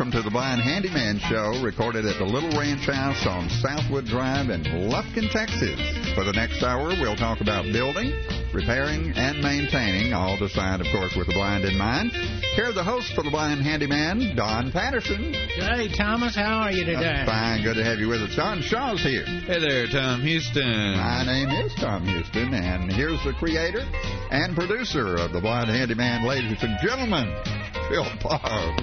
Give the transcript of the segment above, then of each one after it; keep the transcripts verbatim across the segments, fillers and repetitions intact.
welcome to the Blind Handyman Show, recorded at the Little Ranch House on Southwood Drive in Lufkin, Texas. For the next hour, we'll talk about building, repairing, and maintaining, all designed, of course, with the blind in mind. Here are the hosts for the Blind Handyman, Don Patterson. Hey, Thomas, how are you today? Uh, fine, good to have you with us. Don Shaw's here. Hey there, Tom Houston. My name is Tom Houston, and here's the creator and producer of the Blind Handyman, ladies and gentlemen, Bill Parr.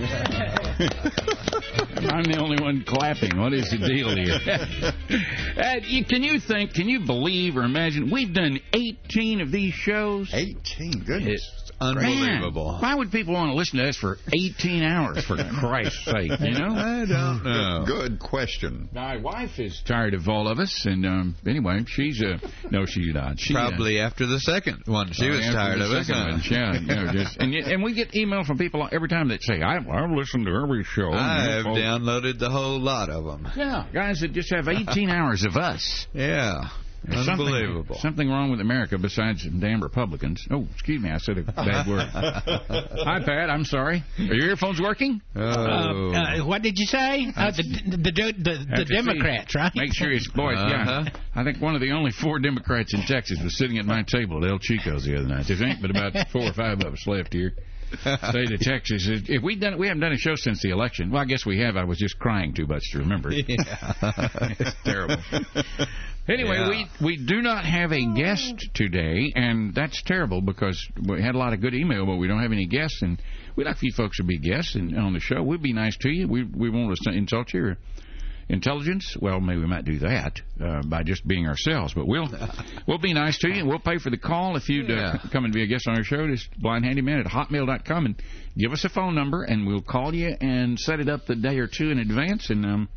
I'm the only one clapping. What is the deal here? uh, you, can you think, can you believe or imagine, we've done eighteen of these shows? eighteen, goodness. It's unbelievable. Man, why would people want to listen to us for eighteen hours, for Christ's sake, you know? I don't know. Good question. My wife is tired of all of us, and um, anyway, she's, uh, no, she's not. She, Probably uh, after the second one. She oh, was tired of us. One, yeah, you know, just, and, and we get email from people every time that say, I, I've listened to every show. I've downloaded the whole lot of them. Yeah, guys that just have eighteen hours of us. Yeah. There's Unbelievable. Something, something wrong with America besides damn Republicans. Oh, excuse me, I said a bad word. Hi, Pat, I'm sorry. Are your earphones working? Oh. Uh, uh, what did you say? Uh, the the, the, the, the Democrats, see, right? Make sure it's, boy, uh-huh. yeah. I think one of the only four Democrats in Texas was sitting at my table at El Chico's the other night. There ain't but about four or five of us left here. State of Texas. If we done, we haven't done a show since the election. Well, I guess we have. I was just crying too much to remember it. Yeah. It's terrible. Anyway, Yeah. we we do not have a guest today, and that's terrible because we had a lot of good email, but we don't have any guests, and we'd like for you folks to be guests and on the show. We'd be nice to you. We we won't insult your intelligence. Well, maybe we might do that uh, by just being ourselves, but we'll we'll be nice to you, and we'll pay for the call if you'd uh, Yeah. come and be a guest on our show. Just blindhandyman at hotmail dot com, and give us a phone number, and we'll call you and set it up the day or two in advance, and um.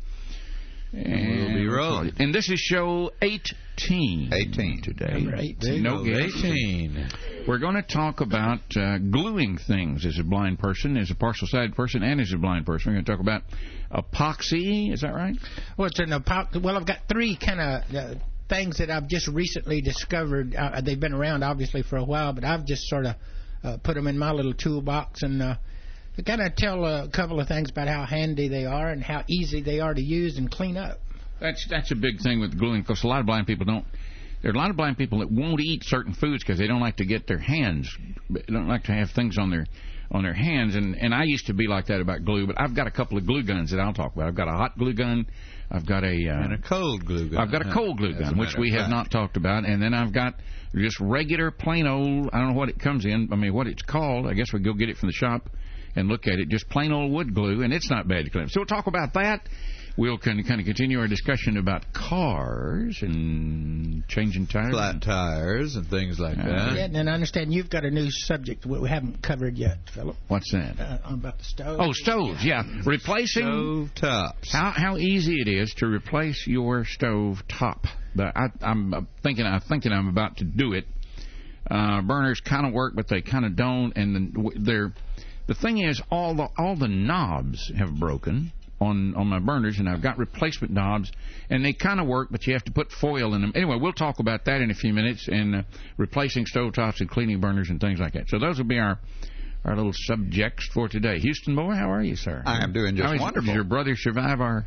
And We'll be rolling. And this is show eighteen. eighteen. Today. Number eighteen. No guests. eighteen. We're going to talk about uh, gluing things as a blind person, as a partial-sighted person, and as a blind person. We're going to talk about epoxy. Is that right? Well, it's an epoxy. Well, I've got three kind of uh, things that I've just recently discovered. Uh, they've been around, obviously, for a while, but I've just sort of uh, put them in my little toolbox and uh, to kind of tell a couple of things about how handy they are and how easy they are to use and clean up. That's that's a big thing with gluing, because a lot of blind people don't. There are a lot of blind people that won't eat certain foods because they don't like to get their hands, they don't like to have things on their on their hands. And, and I used to be like that about glue, but I've got a couple of glue guns that I'll talk about. I've got a hot glue gun. I've got a uh, And a cold glue gun. I've got a cold glue As gun, a which matter we of have fact. not talked about, and then I've got just regular, plain old. I don't know what it comes in. I mean, what it's called. I guess we go get it from the shop and look at it. Just plain old wood glue, and it's not bad to clean up. So we'll talk about that. We'll kind of, kind of continue our discussion about cars and changing tires. Flat tires and things like Uh, that. Yeah, and I understand you've got a new subject we haven't covered yet, Philip. What's that? Uh, about the stove. Oh, stoves, yeah. Replacing... Stove tops. How how easy it is to replace your stove top. But I, I'm thinking I'm thinking I'm about to do it. Uh, burners kind of work, but they kind of don't. And then they're the thing is, all the all the knobs have broken on on my burners, and I've got replacement knobs, and they kind of work, but you have to put foil in them. Anyway, we'll talk about that in a few minutes, and uh, replacing stove tops and cleaning burners and things like that. So those will be our our little subjects for today. Houston boy, how are you, sir? I am doing just How is- wonderful. Did your brother survive our...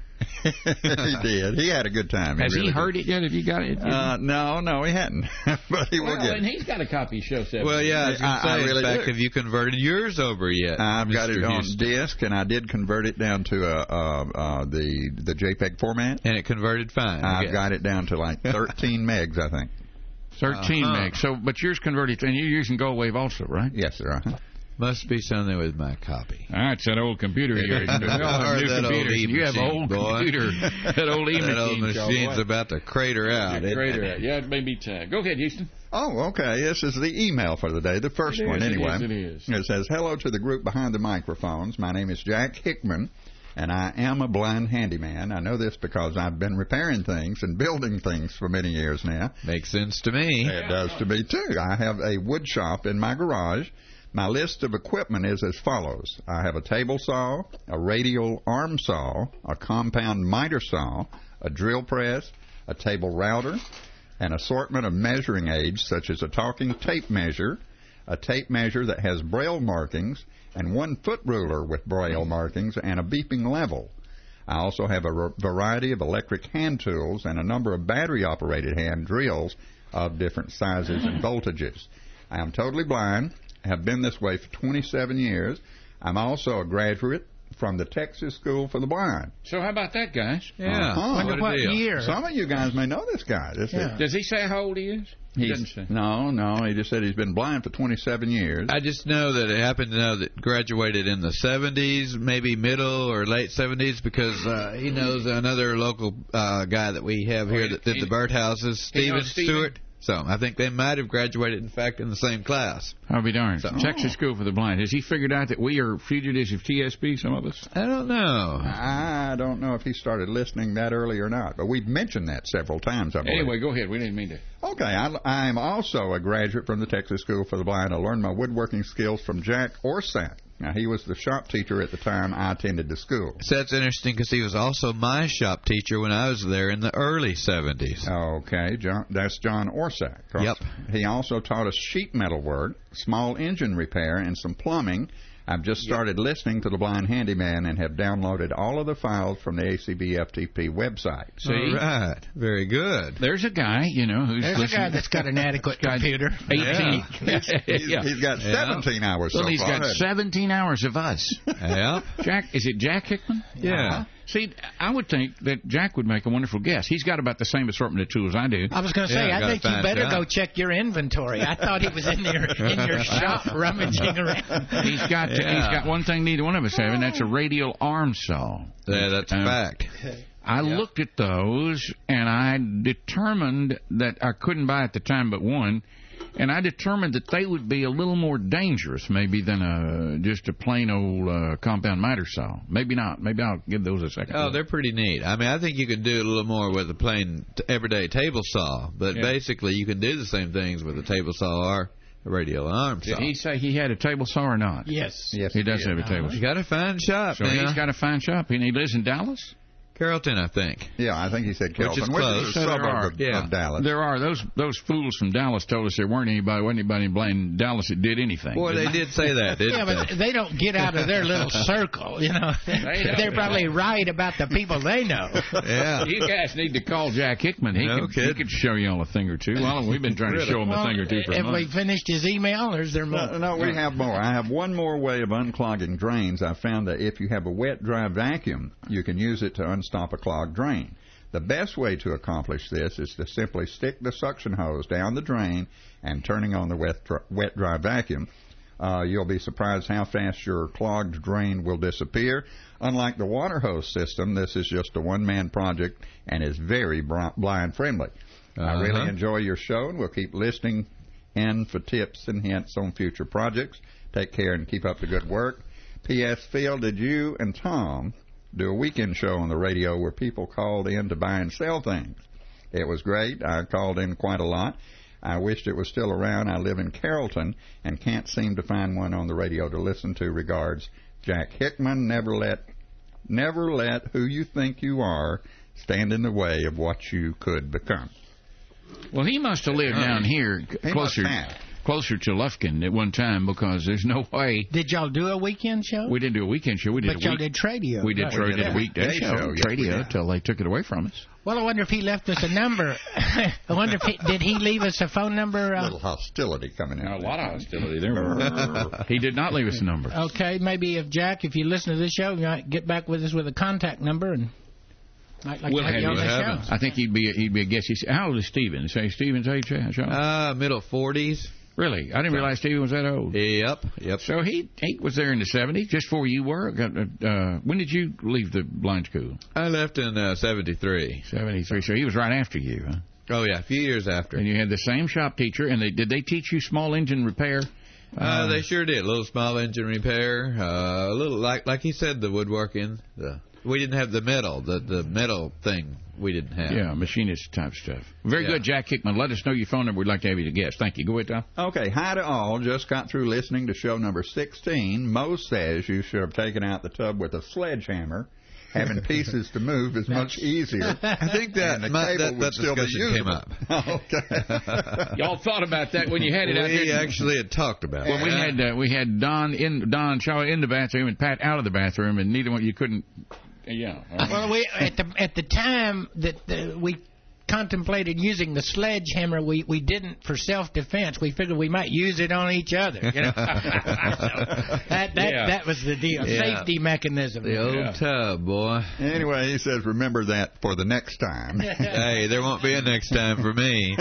He did. He had a good time. Has really he did. heard it yet? Have you got it? Uh, no, no, he hadn't. But he will well, get and it. he's got a copy of Show seven. Well, yeah, I was going I- to say, I really in fact, do. have you converted yours over yet? I've got Mister it on Houston? disc, and I did convert it down to a, uh, uh, the the JPEG format. And it converted fine. I I've guess. got it down to like thirteen megs, I think. thirteen Uh-huh. megs. So, but yours converted, and you're using GoWave also, right? Yes, sir. Uh-huh. Must be something with my copy. Ah, it's that old computer of yours. We all have Or new that old computers. E You have an machine, old boy. computer. That old E That old machine. machine's about to crater out. Yeah, isn't crater it? out. Yeah, it may be time. Go ahead, Houston. Oh, okay. This is the email for the day, the first It is, one, it anyway. is, it is. It says, hello to the group behind the microphones. My name is Jack Hickman, and I am a blind handyman. I know this because I've been repairing things and building things for many years now. Makes sense to me. It does to me, too. I have a wood shop in my garage. My list of equipment is as follows. I have a table saw, a radial arm saw, a compound miter saw, a drill press, a table router, an assortment of measuring aids such as a talking tape measure, a tape measure that has braille markings, and one foot ruler with braille markings and a beeping level. I also have a variety of electric hand tools and a number of battery-operated hand drills of different sizes and voltages. I am totally blind, have been this way for twenty-seven years. I'm also a graduate from the Texas School for the Blind. So how about that, guys? Yeah. Uh-huh. Wonder What a what deal. year? Some of you guys may know this guy. This Yeah. is, Does he say how old he is? He he's, doesn't say. no, no, he just said he's been blind for twenty-seven years. I just know that it happened to know that graduated in the seventies, maybe middle or late seventies, because uh, he knows another local uh, guy that we have here Oh, he- that did he- the birdhouses, he Steven knows Steven? Stewart. So I think they might have graduated, in fact, in the same class. I'll be darned. So- Texas School for the Blind. Has he figured out that we are fugitives of T S P, some of us? I don't know. I don't know if he started listening that early or not, but we've mentioned that several times, I believe. Anyway, go ahead. We didn't mean to. Okay, I, I'm also a graduate from the Texas School for the Blind. I learned my woodworking skills from Jack Orsack. Now, he was the shop teacher at the time I attended the school. So that's interesting because he was also my shop teacher when I was there in the early seventies. Okay, John, that's John Orsack. Yep. He also taught us sheet metal work, small engine repair, and some plumbing. I've just started listening to The Blind Handyman and have downloaded all of the files from the A C B F T P website. See? All right. Very good. There's a guy, you know, who's There's a listening. guy that's got an adequate Got computer. eighteen. He's, Yeah. he's got Yeah. seventeen hours Well, so he's far. got seventeen hours of us. Yeah. Jack, is it Jack Hickman? Yeah. See, I would think that Jack would make a wonderful guest. He's got about the same assortment of tools I do. I was going to say, Yeah, I gotta think you find better out. go check your inventory. I thought he was in your in your shop rummaging around. He's got Yeah. he's got one thing neither one of us have, and that's a radial arm saw. Yeah, that's a Um, fact. I looked at those, and I determined that I couldn't buy at the time but one, and I determined that they would be a little more dangerous maybe than a just a plain old uh, compound miter saw. Maybe not. Maybe I'll give those a second. Oh, they're pretty neat. I mean, I think you could do a little more with a plain t- everyday table saw, but Yeah. basically you can do the same things with a table saw or a radial arm saw. Did he say he had a table saw or not? Yes. Yes, He does did. have a table You saw. got to find shop. So now. he's got a fine shop, and he lives in Dallas? Carrollton, I think. Yeah, I think he said Which is Kelton, close. a So there suburb are. of, Yeah. of Dallas. There are. Those those fools from Dallas told us there weren't anybody, wasn't anybody in Dallas that did anything. Boy, they did say that, didn't Yeah, but they? they don't get out of their little circle, you know. don't. They're probably right about the people they know. Yeah. You guys need to call Jack Hickman. He, No could, he kidding. could show you all a thing or two. Well, we've been trying to show him a thing or two for a Have we month. finished his email, or is there more? No, no, we have more. I have one more way of unclogging drains. I found that if you have a wet, dry vacuum, you can use it to unstop a clogged drain. The best way to accomplish this is to simply stick the suction hose down the drain and turning on the wet, dry, wet, dry vacuum. Uh, you'll be surprised how fast your clogged drain will disappear. Unlike the water hose system, this is just a one-man project and is very blind friendly. Uh-huh. I really enjoy your show, and we'll keep listening in for tips and hints on future projects. Take care and keep up the good work. P S. Phil, did you and Tom do a weekend show on the radio where people called in to buy and sell things? It was great. I called in quite a lot. I wished it was still around. I live in Carrollton and can't seem to find one on the radio to listen to. Regards, Jack Hickman. Never let, never let who you think you are stand in the way of what you could become. Well, he must have lived down here c- He closer must have. closer to Lufkin at one time, because there's no way Did y'all do a weekend show? we didn't do a weekend show. We did but a y'all week. did Tradio. We did right. try did did a a weekday weekday show, show, yes, we Tradio, did. till they took it away from us. Well, I wonder if he left us a number. I wonder if he, did he leave us a phone number? A Uh, little hostility coming in. A lot of hostility there. He did not leave us a number. okay, maybe if Jack, if you listen to this show, you might get back with us with a contact number and might like We'll to have have you on you the have show. I think he'd be he'd be a guest. He said, how old is Steven? Say Steven's age, uh, Sean? Uh, middle forties. Really? I didn't realize Steven was that old. Yep. Yep. So he he was there in the seventies, just before you were. Uh, uh, when did you leave the blind school? I left in uh, seventy-three. seventy-three. So he was right after you, huh? Oh, yeah, a few years after. And you had the same shop teacher, and they did they teach you small engine repair? Uh, they sure did. A little small engine repair. Uh, a little, like like he said, the woodworking. The We didn't have the metal, the, the metal thing we didn't have. Yeah, machinist type stuff. Very Yeah. good, Jack Hickman. Let us know your phone number. We'd like to have you to guest. Thank you. Go ahead, Tom. Okay, hi to all. Just got through listening to show number sixteen. Mo says you should have taken out the tub with a sledgehammer having pieces to move is much easier. I think that And the my, cable that, would that still be discussion came usable. up. Okay. Y'all thought about that when you had it out We there. actually had talked about Well, it. we had uh, we had Don in Don Shaw in the bathroom and Pat out of the bathroom, and neither one you couldn't. Yeah. Well, we at the at the time that uh, we contemplated using the sledgehammer, we we didn't for self-defense. We figured we might use it on each other. You know? that that Yeah. that was the deal. Yeah. Safety mechanism. The old Yeah. tub, boy. Anyway, he says, remember that for the next time. Hey, there won't be a next time for me.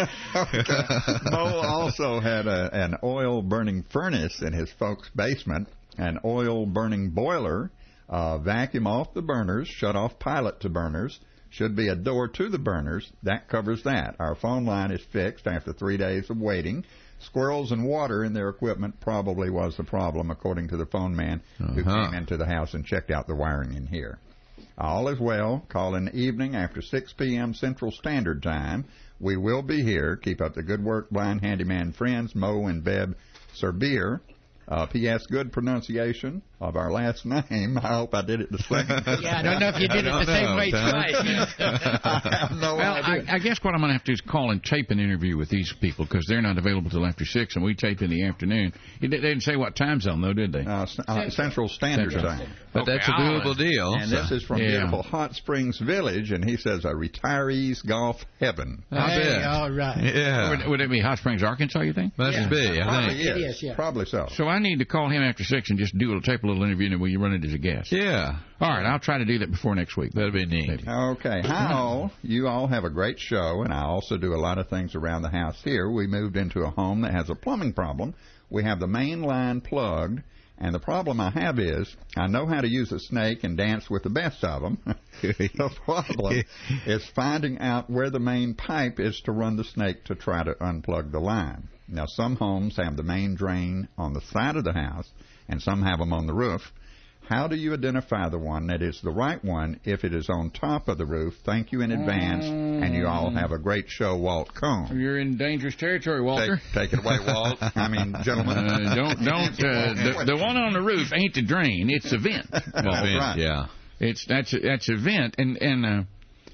Mo also had a, an oil-burning furnace in his folks' basement, an oil-burning boiler, uh, vacuum off the burners, shut off pilot to burners, should be a door to the burners. That covers that. Our phone line is fixed after three days of waiting. Squirrels and water in their equipment probably was the problem, according to the phone man who Uh-huh. came into the house and checked out the wiring in here. All is well. Call in the evening after six p.m. Central Standard Time. We will be here. Keep up the good work, blind handyman friends, Mo and Beb Serbier. Uh, P S. Good pronunciation of our last name. I hope I did it the same. Yeah, I don't know if you did it I the don't same know, way Tom. twice. I have no Well, I, idea. I guess what I'm going to have to do is call and tape an interview with these people because they're not available till after six, and we tape in the afternoon. They didn't say what time zone, though, did they? Uh, c- uh, Central Standard Central. Time. But Okay, that's a I'll- doable deal. And this so. is from Yeah. beautiful Hot Springs Village, and he says a retiree's golf heaven. I Hey, bet. all right. Yeah. Would, would it be Hot Springs, Arkansas, you think? Must Yeah. be, I Probably think. It is. is, yeah. Probably so. So I need to call him after six and just do a tape a little interview, and will you run it as a guest? Yeah. All right, I'll try to do that before next week. That'd be neat. Maybe. Okay. Hi, all. You all have a great show, and I also do a lot of things around the house here. We moved into a home that has a plumbing problem. We have the main line plugged, and the problem I have is I know how to use a snake and dance with the best of them. The problem is finding out where the main pipe is to run the snake to try to unplug the line. Now, some homes have the main drain on the side of the house, and some have them on the roof. How do you identify the one that is the right one if it is on top of the roof? Thank you in advance, and you all have a great show, Walt Cohn. You're in dangerous territory, Take, Walter. take it away, Walt. I mean, gentlemen. Uh, don't don't. Uh, the, the one on the roof ain't the drain; it's a vent. That's Walt. right. Yeah. It's that's a, that's a vent, and and uh,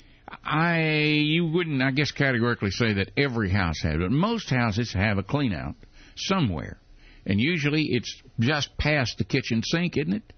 I you wouldn't I guess categorically say that every house has it, but most houses have a clean out somewhere, and usually it's just past the kitchen sink, isn't it?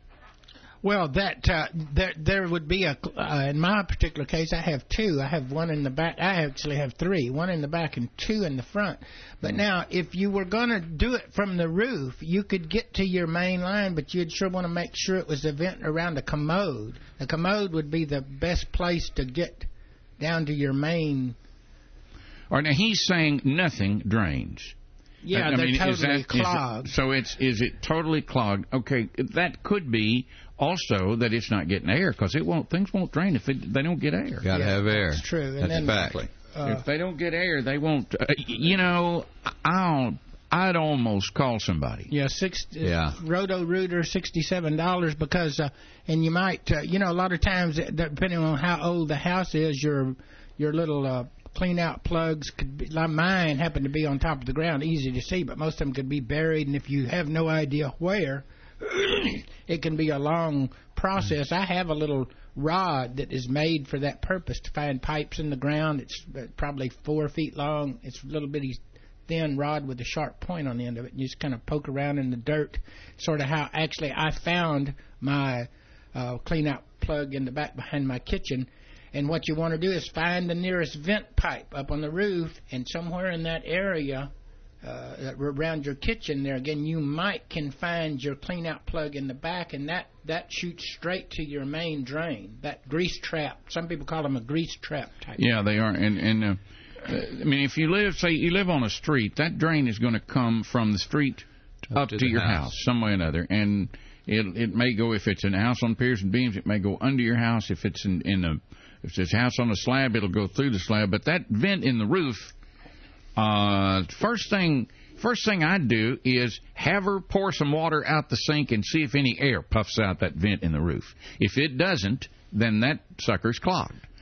Well, that uh, there there would be a uh, in my particular case. I have two. I have one in the back. I actually have three. One in the back and two in the front. But now, if you were going to do it from the roof, you could get to your main line, but you'd sure want to make sure it was a vent around a commode. The commode would be the best place to get down to your main. All right, now he's saying nothing drains. Yeah, I they're mean, is totally that- is it- clogged. so it's is it totally clogged? Okay, that could be also that it's not getting air because it won't things won't drain if it, they don't get air. Got to Yeah, have air. that's true. And That's then- a fact. Uh, If they don't get air, they won't. Uh, you know, I'll I'd almost call somebody. Yeah, six. Yeah. Roto Rooter, sixty-seven dollars because, uh, and you might, uh, you know, a lot of times uh, depending on how old the house is, your your little uh, clean out plugs could be. Like mine happen to be on top of the ground, easy to see, but most of them could be buried, and if you have no idea where, it can be a long process. I have a little rod that is made for that purpose to find pipes in the ground. It's uh, probably four feet long. It's a little bitty thin rod with a sharp point on the end of it. And you just kind of poke around in the dirt. Sort of how actually I found my uh, clean out plug in the back behind my kitchen. And what you want to do is find the nearest vent pipe up on the roof, and somewhere in that area uh, around your kitchen there, again, you might can find your clean out plug in the back, and that, that shoots straight to your main drain, that grease trap. Some people call them a grease trap type. Yeah, they are. And and uh, uh, I mean, if you live, say, you live on a street, that drain is going to come from the street up, Up to, to the your house. house, some way or another, and it it may go if it's in a house on piers and beams, it may go under your house. If it's in in a if it's a house on a slab, it'll go through the slab. But that vent in the roof, uh, first thing. First thing I'd do is have her pour some water out the sink and see if any air puffs out that vent in the roof. If it doesn't, then that sucker's clogged.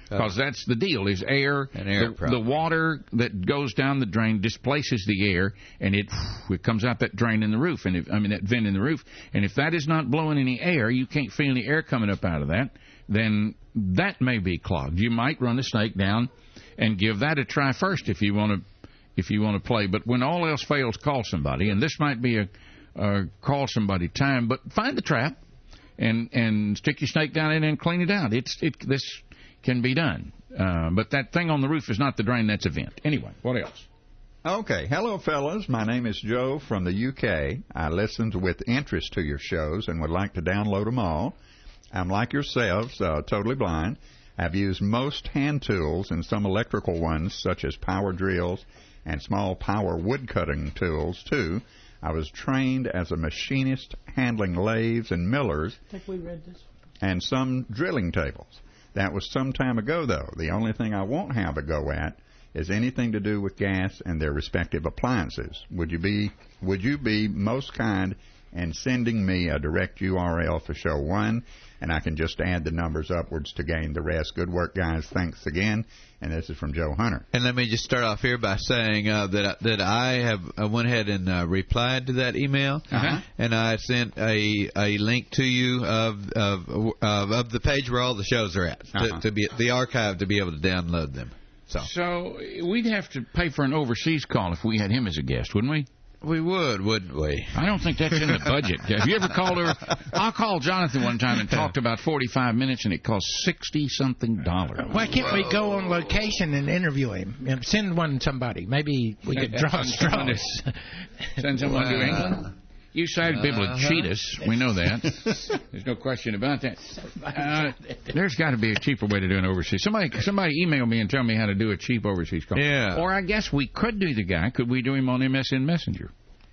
Because that's the deal, is air, An air the, problem. the water that goes down the drain displaces the air, and it it comes out that drain in the roof, and if, I mean that vent in the roof. And if that is not blowing any air, you can't feel any air coming up out of that, then that may be clogged. You might run the snake down and give that a try first if you want to if you want to play. But when all else fails, call somebody, and this might be a, a call somebody time. But find the trap and and stick your snake down in and clean it out. It's it this. can be done. Uh, but that thing on the roof is not the drain, that's a vent. Anyway, what else? Okay. Hello, fellas. My name is Joe from the U K. I listened with interest to your shows and would like to download them all. I'm like yourselves, uh, totally blind. I've used most hand tools and some electrical ones, such as power drills and small power wood-cutting tools, too. I was trained as a machinist handling lathes and millers I think we read this. and some drilling tables. That was some time ago, though. The only thing I won't have a go at is anything to do with gas and their respective appliances. Would you be would you be most kind in sending me a direct U R L for show one, and I can just add the numbers upwards to gain the rest? Good work, guys. Thanks again. And this is from Joe Hunter. And let me just start off here by saying uh, that that I have I went ahead and uh, replied to that email, Uh-huh. and I sent a a link to you of of of, of the page where all the shows are at, Uh-huh. to, to be the archive to be able to download them. So So we'd have to pay for an overseas call if we had him as a guest, wouldn't we? we would, wouldn't we? I don't think that's in the budget. Have you ever called over? I called Jonathan one time and talked about forty-five minutes, and it cost sixty-something dollars. Why can't we go on location and interview him? You know, send one somebody. Maybe we could draw Send someone to- straws. Send someone to England? You decided people would cheat us. We know that. There's no question about that. Uh, there's got to be a cheaper way to do an overseas. Somebody, somebody email me and tell me how to do a cheap overseas call. Yeah. Or I guess we could do the guy. Could we do him on M S N Messenger?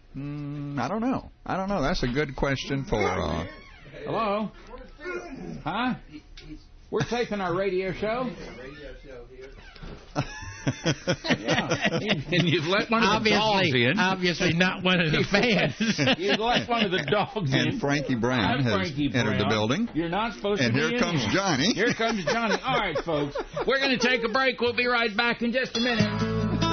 Mm, I don't know. I don't know. That's a good question for... Uh, Hello? Huh? We're taping our radio show. Yeah. And you've let one of the dogs Obviously, in. obviously not one of the fans. You've let one of the dogs in. and Frankie Brown I'm has Frankie entered the Brown. building. You're not supposed And to here be in comes here. Johnny. Here comes Johnny. All right, folks. We're going to take a break. We'll be right back in just a minute.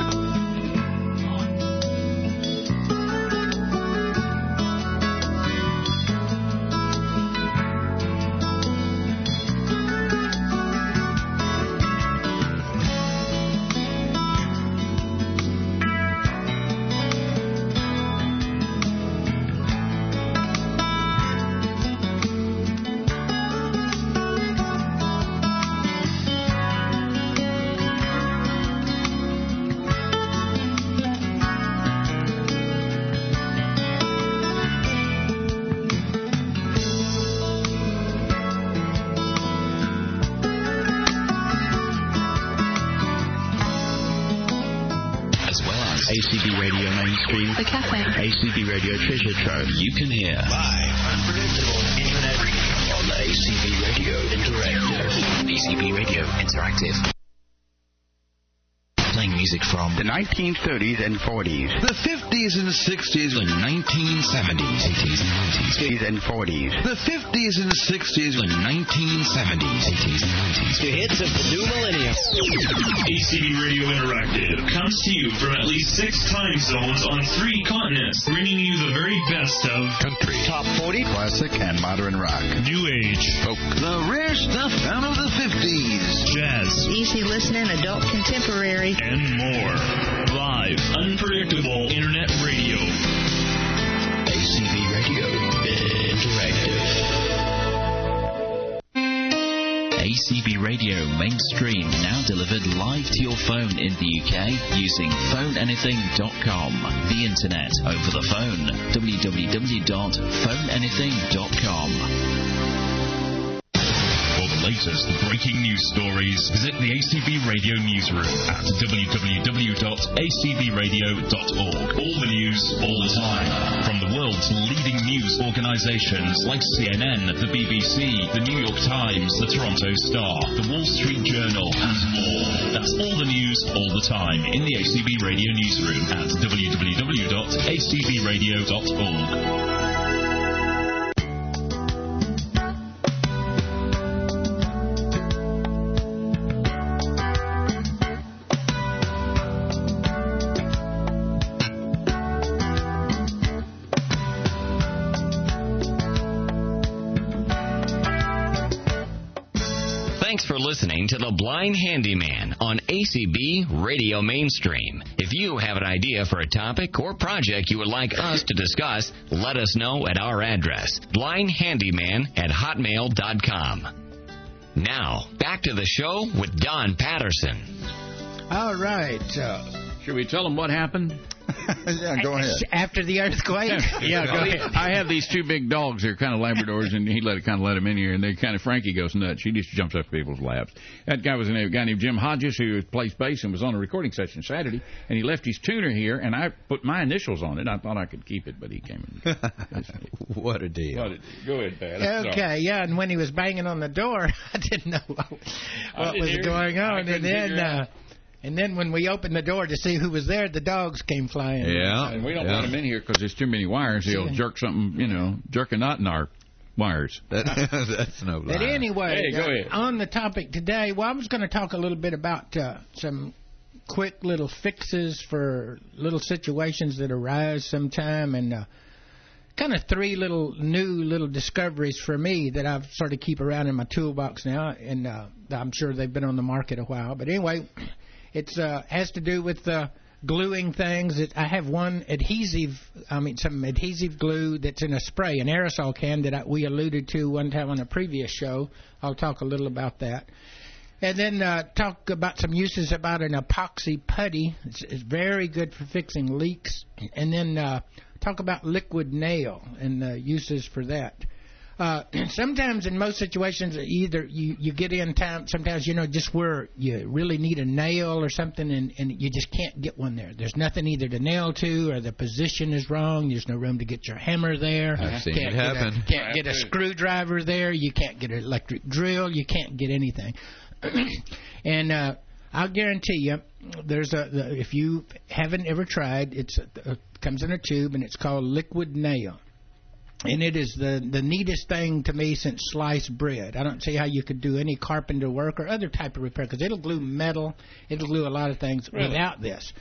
A C B Radio Mainstream, The Cafe, A C B Radio Treasure Trove. You can hear live, unpredictable internet radio on the A C B Radio Interactive. A C B Radio Interactive. Playing music from the nineteen thirties and forties, the fifties and sixties, the nineteen seventies, eighties and nineties, fifties and forties, the fifties and sixties, the nineteen seventies, eighties and nineties, the hits of the new millennium. A C B Radio Interactive comes to you from at least six time zones on three continents, bringing you the very best of Country, top forty, classic and modern rock, New Age, folk, the rare stuff out of the fifties, jazz, easy listening, adult contemporary, and more. Live, unpredictable internet radio. A C B Radio Interactive. A C B Radio Mainstream now delivered live to your phone in the U K using phone anything dot com. The internet over the phone. w w w dot phone anything dot com. For the latest breaking news stories, visit the A C B Radio newsroom at w w w dot a c b radio dot org. All the news, all the time. From the world's leading news organizations like C N N, the B B C, the New York Times, the Toronto Star, the Wall Street Journal, and more. That's all the news, all the time in the A C B Radio newsroom at w w w dot a c b radio dot org. Thanks for listening to The Blind Handyman on A C B Radio Mainstream. If you have an idea for a topic or project you would like us to discuss, let us know at our address, blind handyman at hotmail dot com. Now, back to the show with Don Patterson. All right. Uh, Should we tell them what happened? Yeah, go ahead. After the earthquake? Yeah, go ahead. I have these two big dogs. They're kind of Labradors, and he let it kind of let them in here, and they kind of Frankie goes nuts. She just jumps up people's laps. That guy was a guy named Jim Hodges who plays bass and was on a recording session Saturday, and he left his tuner here, and I put my initials on it. I thought I could keep it, but he came in. What a deal. What a, go ahead, Pat. Okay, yeah, and when he was banging on the door, I didn't know what, what was going on, and then. Uh, And then when we opened the door to see who was there, the dogs came flying. Yeah. And we don't yeah. want them in here because there's too many wires. They'll jerk something, you know, jerk a knot in our wires. That, that's no lie. But anyway, hey, go ahead. Uh, on the topic today, well, I was going to talk a little bit about uh, some quick little fixes for little situations that arise sometime, and uh, kind of three little new little discoveries for me that I've sort of keep around in my toolbox now, and uh, I'm sure they've been on the market a while. But anyway... It uh, has to do with uh, gluing things. It, I have one adhesive, I mean, some adhesive glue that's in a spray, an aerosol can that I, we alluded to one time on a previous show. I'll talk a little about that. And then uh, talk about some uses about an epoxy putty. It's, it's very good for fixing leaks. And then uh, talk about liquid nail and the uses for that. Uh, sometimes in most situations, either you, you get in time, sometimes, you know, just where you really need a nail or something, and, and you just can't get one there. There's nothing either to nail to, or the position is wrong. There's no room to get your hammer there. I've seen can't it happen. Get a, can't get a screwdriver there. You can't get an electric drill. You can't get anything. And uh, I'll guarantee you, there's a the, if you haven't ever tried, it's a, it comes in a tube, and it's called Liquid Nail. And it is the, the neatest thing to me since sliced bread. I don't see how you could do any carpenter work or other type of repair, because it'll glue metal, it'll glue a lot of things really? without this.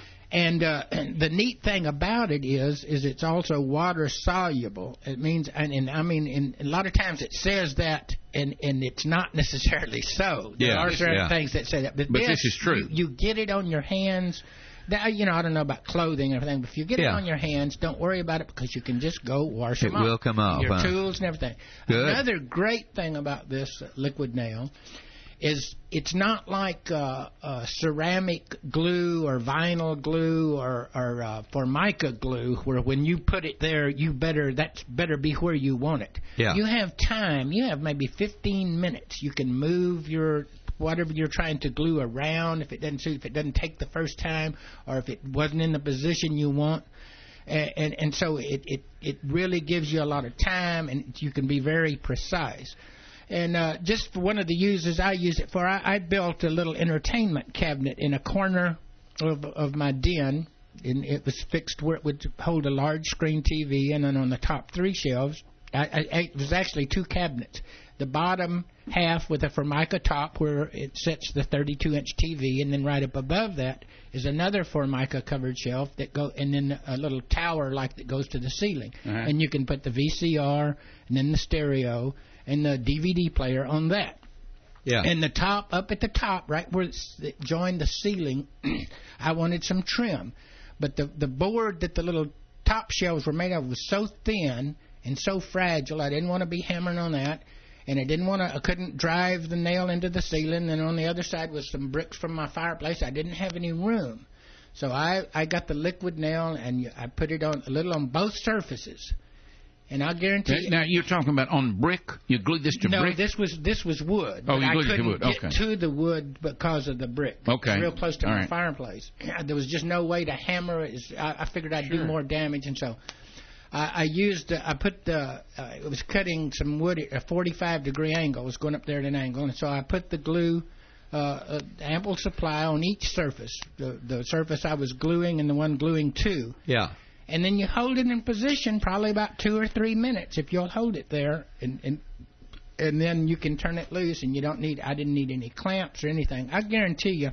And uh, the neat thing about it is, is it's also water soluble. It means, and, and I mean, in, a lot of times it says that, and, and it's not necessarily so. There yeah, are certain yeah. things that say that, but, but this, this is true. You, you get it on your hands. That, you know, I don't know about clothing and everything, but if you get yeah. it on your hands, don't worry about it, because you can just go wash it them off. It will come off. Your huh? tools and everything. Good. Another great thing about this uh, liquid nail is it's not like uh, uh, ceramic glue or vinyl glue or, or uh, Formica glue, where when you put it there, you better that's better be where you want it. Yeah. You have time. You have maybe fifteen minutes. You can move your whatever you're trying to glue around, if it doesn't suit, if it doesn't take the first time, or if it wasn't in the position you want. And, and, and so it, it, it really gives you a lot of time, and you can be very precise. And uh, just for one of the uses I use it for, I, I built a little entertainment cabinet in a corner of, of my den, and it was fixed where it would hold a large screen T V, and then on the top three shelves, I, I, it was actually two cabinets. The bottom half with a Formica top where it sets the thirty-two inch T V, and then right up above that is another Formica covered shelf that go, and then a little tower like that goes to the ceiling. Uh-huh. And you can put the V C R and then the stereo and the D V D player on that. Yeah. And the top, up at the top, right where it's, it joined the ceiling, I wanted some trim. But the the board that the little top shelves were made of was so thin and so fragile, I didn't want to be hammering on that. And I didn't want to, I couldn't drive the nail into the ceiling. And on the other side was some bricks from my fireplace. I didn't have any room. So I, I got the liquid nail, and I put it on a little on both surfaces. And I guarantee now, you. Now, you're talking about on brick? You glued this to no, brick? No, this was this was wood. Oh, you I glued it to couldn't wood. get Okay. to the wood because of the brick. Okay. It's real close to All my right. fireplace. There was just no way to hammer it. I, I figured I'd Sure. do more damage, and so I, I used. Uh, I put the. Uh, it was cutting some wood at a forty-five degree angle. It was going up there at an angle, and so I put the glue. Uh, ample supply on each surface. The the surface I was gluing and the one gluing to. Yeah. And then you hold it in position probably about two or three minutes if you'll hold it there, and and and then you can turn it loose, and you don't need. I didn't need any clamps or anything. I guarantee you,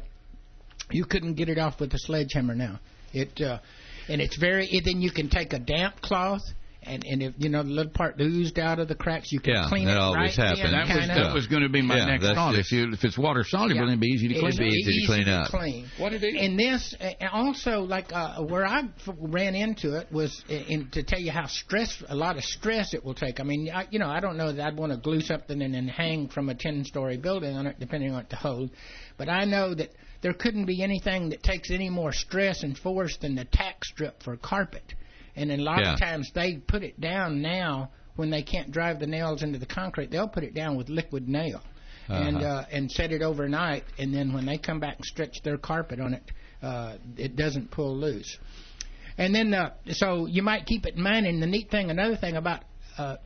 you couldn't get it off with a sledgehammer now. It uh, and it's very. Then you can take a damp cloth And and if you know the little part oozed out of the cracks, you can yeah, clean that it always right happens. then. That was, that was going to be my yeah, next thought. If you if it's water soluble, Yeah. it'd be easy to clean. It'd be easy to clean to up. Clean. What it is? And this, and also like uh, where I f- ran into it was in, in, to tell you how stress, a lot of stress it will take. I mean, I, you know, I don't know that I'd want to glue something and then hang from a ten-story building on it, depending on it to hold. But I know that there couldn't be anything that takes any more stress and force than the tack strip for carpet. And a lot Yeah. of times they put it down now when they can't drive the nails into the concrete. They'll put it down with liquid nail. And Uh-huh. uh, and set it overnight, and then when they come back and stretch their carpet on it, uh, it doesn't pull loose. And then, uh, so you might keep it in mind. And the neat thing, another thing about uh,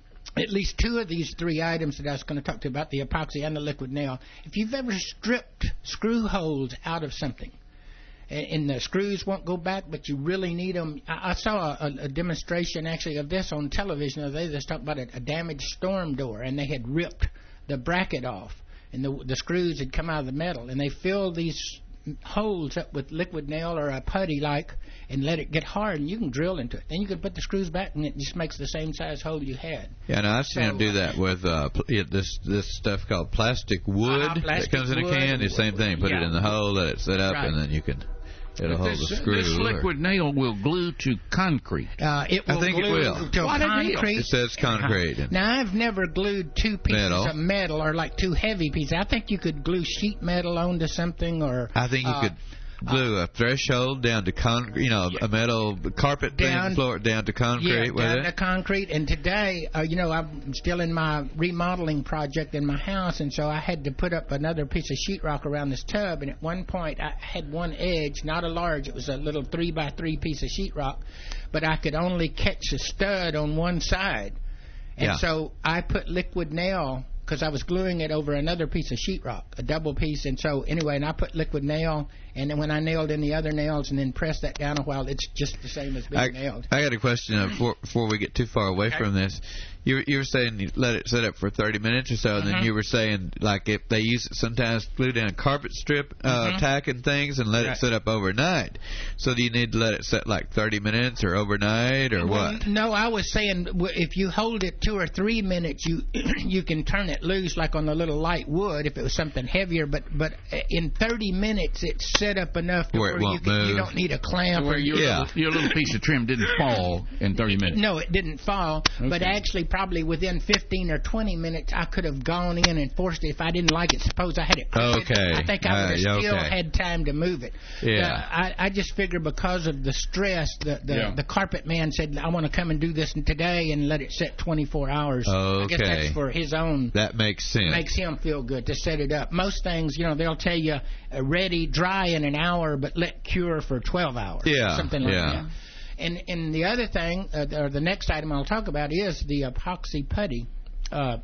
at least two of these three items that I was going to talk to you about, the epoxy and the liquid nail, if you've ever stripped screw holes out of something, and, and the screws won't go back, but you really need them. I, I saw a, a demonstration actually of this on television the other day. They talked about a, a damaged storm door, and they had ripped the bracket off, and the the screws had come out of the metal, and they filled these holes up with liquid nail or a putty like, and let it get hard, and you can drill into it. Then you can put the screws back, and it just makes the same size hole you had. Yeah, no, I've seen So, them do that with uh, pl- yeah, this this stuff called plastic wood Uh-huh, plastic that comes in a wood. can. The same thing. Put Yeah. it in the hole, let it set up, Right. and then you can it'll hold This, the screw. this or- liquid nail will glue to concrete. Uh, it I will think it glue will. to What a deal. concrete. It says concrete. and- Now, I've never glued two pieces Metal. of metal or like two heavy pieces. I think you could glue sheet metal onto something, or I think you uh, could glue a threshold down to concrete, you know, a metal carpet Down- thing, floor down to concrete yeah, with down it. to concrete. And today, uh, you know, I'm still in my remodeling project in my house, and so I had to put up another piece of sheetrock around this tub. And at one point, I had one edge, not a large, it was a little three by three piece of sheetrock, but I could only catch a stud on one side. And Yeah. so I put liquid nail, because I was gluing it over another piece of sheetrock, a double piece. And so anyway, and I put liquid nail, and then when I nailed in the other nails and then pressed that down a while, it's just the same as being I, nailed. I got a question uh, before, before we get too far away from this. You were- you were saying you let it set up for thirty minutes or so, and Mhm. then you were saying like if they use it sometimes glue down a carpet strip uh, Mhm. tack and things and let Right. it set up overnight. So do you need to let it set like thirty minutes or overnight or Well, what? No, I was saying w- if you hold it two or three minutes, you you can turn it loose like on the little light wood if it was something heavier. But but in thirty minutes, it's set up enough to Where it you won't can, you move. don't need a clamp. Where or your, Yeah. little, your little piece of trim didn't fall in thirty minutes. No, it didn't fall. But Okay. actually, probably within fifteen or twenty minutes, I could have gone in and forced it if I didn't like it. Suppose I had it crooked, Okay. I think I would have Uh, yeah, still okay. had time to move it. Yeah. Uh, I, I just figure because of the stress, the the, Yeah. the carpet man said, I want to come and do this today and let it set twenty-four hours. I guess Okay. that's for his own. That makes sense. Makes him feel good to set it up. Most things, you know, they'll tell you uh, ready, dry in an hour, but let cure for twelve hours. Yeah, Something like yeah. that. And and the other thing, uh, or the next item I'll talk about is the epoxy putty. Uh,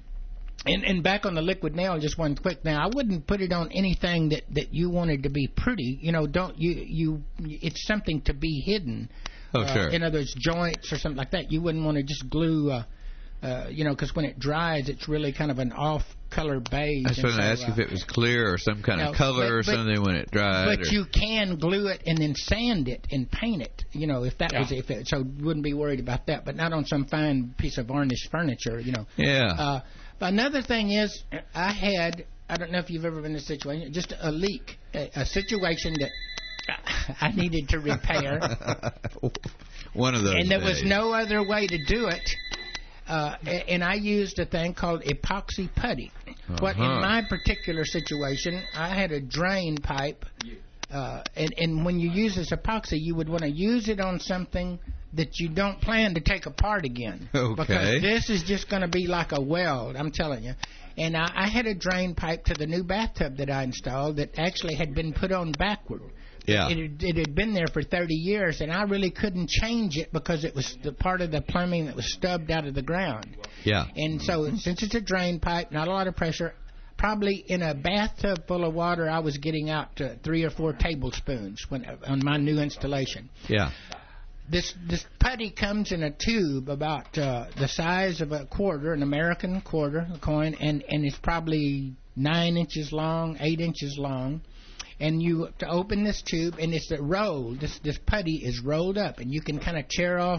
and and back on the liquid nail, just one quick. Now, I wouldn't put it on anything that, that you wanted to be pretty. You know, don't you you? It's something to be hidden. Oh, Uh, sure. In other words, joints or something like that. You wouldn't want to just glue. Uh, uh, you know, because when it dries, it's really kind of an off-color beige. I was and going to so, ask uh, if it was clear or some kind no, of color but- or but- something when it dried. But or, you can glue it and then sand it and paint it. You know, if that Yeah. was if it, so wouldn't be worried about that. But not on some fine piece of varnished furniture. You know. yeah. Uh, but another thing is, I had I don't know if you've ever been in a situation, just a leak, a, a situation that I needed to repair, One of those. and there was days. no other way to do it. Uh, a- and I used a thing called epoxy putty. But in Uh-huh. my particular situation, I had a drain pipe, uh, and, and when you use this epoxy, you would want to use it on something that you don't plan to take apart again. Okay. Because this is just going to be like a weld, I'm telling you. And I, I had a drain pipe to the new bathtub that I installed that actually had been put on backward. Yeah. It, had- it had been there for thirty years, and I really couldn't change it because it was the part of the plumbing that was stubbed out of the ground. Yeah. And so, since it's a drain pipe, not a lot of pressure, probably in a bathtub full of water, I was getting out uh, three or four tablespoons when on my new installation. Yeah. This this putty comes in a tube about uh, the size of a quarter, an American quarter, a coin, and, and it's probably nine inches long, eight inches long. And you to open this tube, and it's a roll. This this putty is rolled up, and you can kind of tear off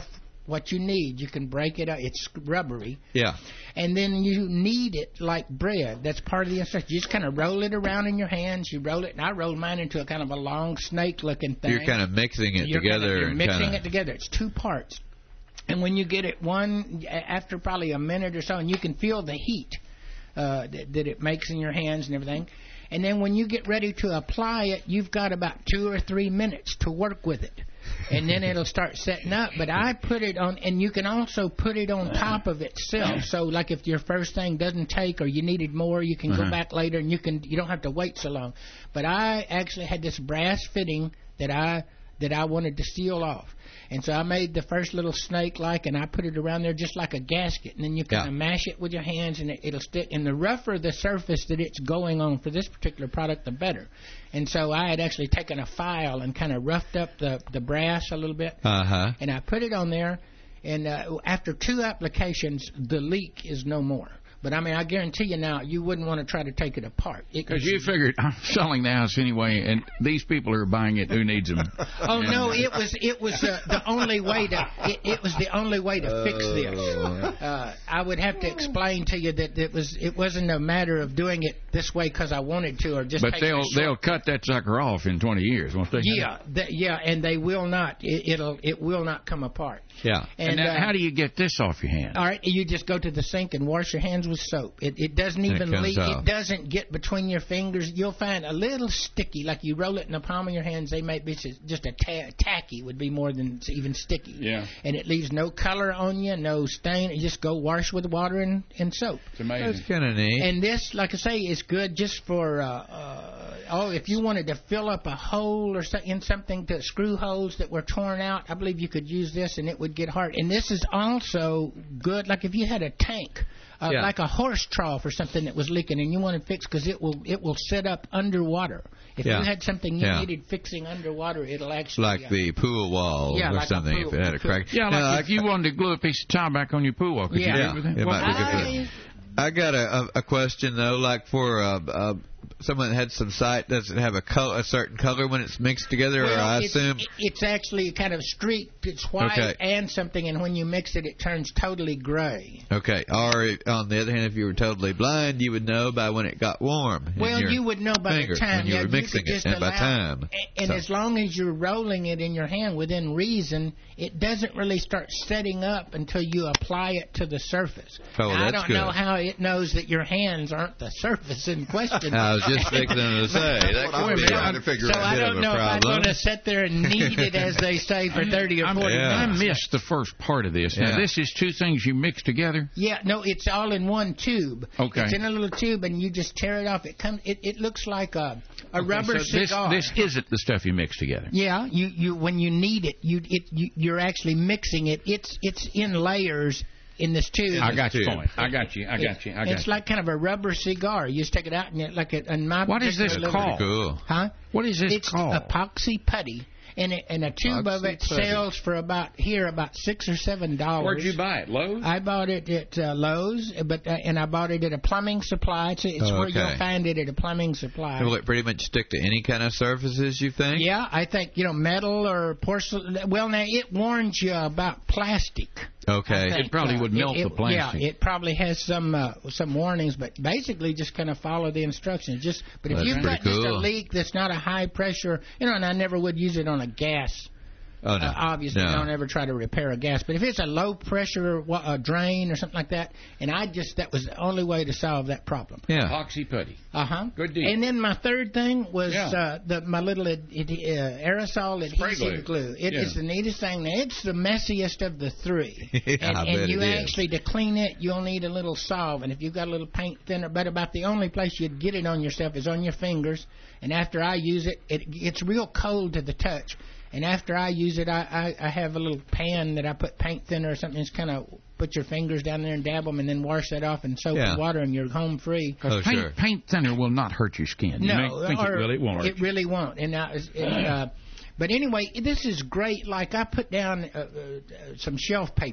what you need. You can break it up. It's rubbery. Yeah. And then you knead it like bread. That's part of the instruction. You just kind of roll it around in your hands. You roll it, and I rolled mine into a kind of a long snake-looking thing. You're kind of mixing it you're together. Kind of, you're and mixing kinda... it together. It's two parts. And when you get it one, after probably a minute or so, and you can feel the heat uh, that, that it makes in your hands and everything. And then when you get ready to apply it, you've got about two or three minutes to work with it. And then it'll start setting up. But I put it on, and you can also put it on top of itself. So, like if your first thing doesn't take or you needed more, you can uh-huh. go back later, and you can you don't have to wait so long. But I actually had this brass fitting that I that I wanted to seal off. And so I made the first little snake-like, and I put it around there just like a gasket. And then you kind of yeah. mash it with your hands, and it, it'll stick. And the rougher the surface that it's going on for this particular product, the better. And so I had actually taken a file and kind of roughed up the, the brass a little bit. Uh-huh. And I put it on there, and uh, after two applications, the leak is no more. But, I mean, I guarantee you now, you wouldn't want to try to take it apart. Because you figured, I'm selling the house anyway, and these people who are buying it, who needs them? Oh, no, it was it was uh, the only way to it, it was the only way to fix this. Uh, I would have to explain to you that it was it wasn't a matter of doing it this way because I wanted to, or just. But they'll they'll cut that sucker off in twenty years, won't they? Yeah, th- yeah, and they will not. It, it'll it will not come apart. Yeah. And, and now, uh, how do you get this off your hands? All right, you just go to the sink and wash your hands with soap. It it doesn't even it leak. Off. It doesn't get between your fingers. You'll find a little sticky, like you roll it in the palm of your hands. They may be just a ta- tacky would be more than even sticky. Yeah. And it leaves no color on you, no stain. You just go wash with water and, and soap. It's amazing. That's kind of neat. And this, like I say, is good just for. Uh, uh, Oh, if you wanted to fill up a hole or so, in something, to screw holes that were torn out, I believe you could use this and it would get hard. And this is also good, like if you had a tank, uh, yeah. like a horse trough or something that was leaking and you wanted fixed, because it will it will sit up underwater. If yeah. you had something you yeah. needed fixing underwater, it'll actually like uh, the pool wall yeah, or like something pool, if it had a crack. Yeah, now, like if you wanted to glue a piece of tile back on your pool wall, could yeah. you yeah. do it with it? it Well, might be good for I got a, a, a question though, like for uh, uh, someone that had some sight, does it have a color, a certain color when it's mixed together, well, or I it's, assume it's actually kind of streaked. It's white okay. and something, and when you mix it, it turns totally gray. Okay. Or on the other hand, if you were totally blind, you would know by when it got warm. Well, you would know by finger, the time when you yeah, were mixing you it, and by allow, time. And so. as long as you're rolling it in your hand within reason, it doesn't really start setting up until you apply it to the surface. Oh, now, that's I don't good. know how it knows that your hands aren't the surface in question. I was just fixing to say that could be trying to figure so out I a bit don't of a know if I'm problem. going to sit there and knead it, as they say, for thirty or forty yeah. I minutes. missed the first part of this. Now, Yeah. this is two things you mix together? Yeah, no, it's all in one tube. Okay. It's in a little tube, and you just tear it off. It comes. It, it looks like a a Okay, rubber so this, cigar. this isn't the stuff you mix together. Yeah, you, you when you knead it, you it you, you're actually mixing it. It's it's in layers in this tube. I got your tube. point. I got you. I got you. I got It's you. like kind of a rubber cigar. You just take it out and it, like a, in my What is this particular called? little- Cool. Huh? What is this It's called? epoxy putty. And, it, and a tube of Epoxy it putty. sells for about here about six or seven dollars. Where'd you buy it? Lowe's? I bought it at uh, Lowe's, but uh, and I bought it at a plumbing supply. It's, it's Oh, where okay. you'll find it at a plumbing supply. Will it pretty much stick to any kind of surfaces, you think? Yeah, I think, you know, metal or porcelain. Well, now, it warns you about plastic. Okay. I think. It probably would melt it, the plastic. Yeah, it probably has some uh, some warnings, but basically just kind of follow the instructions. Just, But if That's you've got pretty just a cool. leak that's not a high pressure, you know, and I never would use it on a gas. Oh, no. Uh, obviously, no. don't ever try to repair a gas. But if it's a low pressure wa- uh, drain or something like that, and I just, that was the only way to solve that problem. Yeah. Epoxy putty. Uh huh. Good deal. And then my third thing was Yeah. uh, the my little ad, ad, uh, aerosol Spray adhesive glue. glue. It Yeah. is the neatest thing. Now, it's the messiest of the three. Yeah, and I and bet you it is. actually, to clean it, you'll need a little solve. And if you've got a little paint thinner, but about the only place you'd get it on yourself is on your fingers. And after I use it, it it's real cold to the touch. And after I use it, I, I, I have a little pan that I put paint thinner or something. Just kind of put your fingers down there and dab them, and then wash that off in soap Yeah. and water, and you're home free. Oh, paint, sure. paint thinner will not hurt your skin. You No, may think or it will. It won't hurt It you. really won't. And now, it's- it, uh, but anyway, this is great. Like I put down uh, uh, some shelf paper,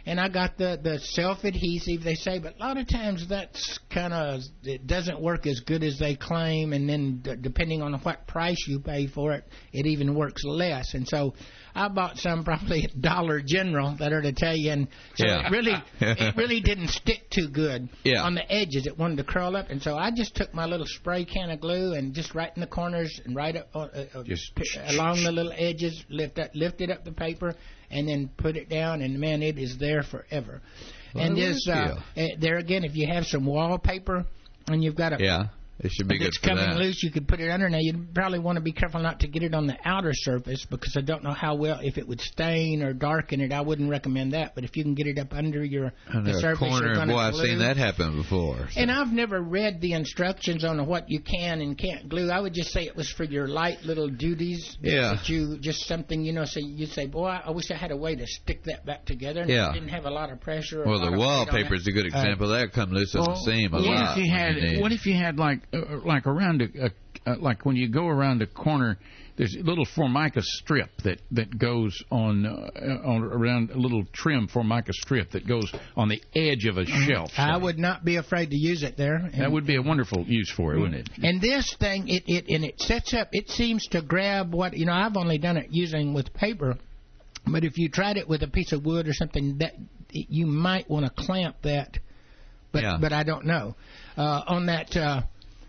and I got the, the self-adhesive, they say, but a lot of times that's kind of, it doesn't work as good as they claim, and then d- depending on what price you pay for it, it even works less. And so I bought some probably at Dollar General that are Italian, so Yeah. it really it really didn't stick too good Yeah. on the edges. It wanted to curl up, and so I just took my little spray can of glue and just right in the corners and right up uh, uh, Just p- along the little edges, lift up, lifted up the paper, and then put it down, and man, it is there forever. Well, and this uh, uh, there again, if you have some wallpaper and you've got a Yeah, it should be if good it's for coming that. loose, you could put it under. Now, you'd probably want to be careful not to get it on the outer surface, because I don't know how well, if it would stain or darken it. I wouldn't recommend that. But if you can get it up under your Under the a surface corner, you're going boy, to I've glue. seen that happen before. So. And I've never read the instructions on what you can and can't glue. I would just say it was for your light little duties. Yeah. That you, just something, you know, so you say, boy, I wish I had a way to stick that back together. And Yeah. it didn't have a lot of pressure. Or Well, a lot the of weight on wallpaper it. is a good example. that come loose on the seam a what lot. if you when had? need. What if you had like uh, like around a, a uh, like when you go around a corner, there's a little formica strip that that goes on uh, on around a little trim formica strip that goes on the edge of a shelf. I would not be afraid to use it there. And That would be a wonderful use for it, wouldn't it? And this thing, it, it and it sets up. It seems to grab what you know. I've only done it using with paper, but if you tried it with a piece of wood or something, that it, you might want to clamp that. But Yeah. but I don't know. Uh, on that, uh,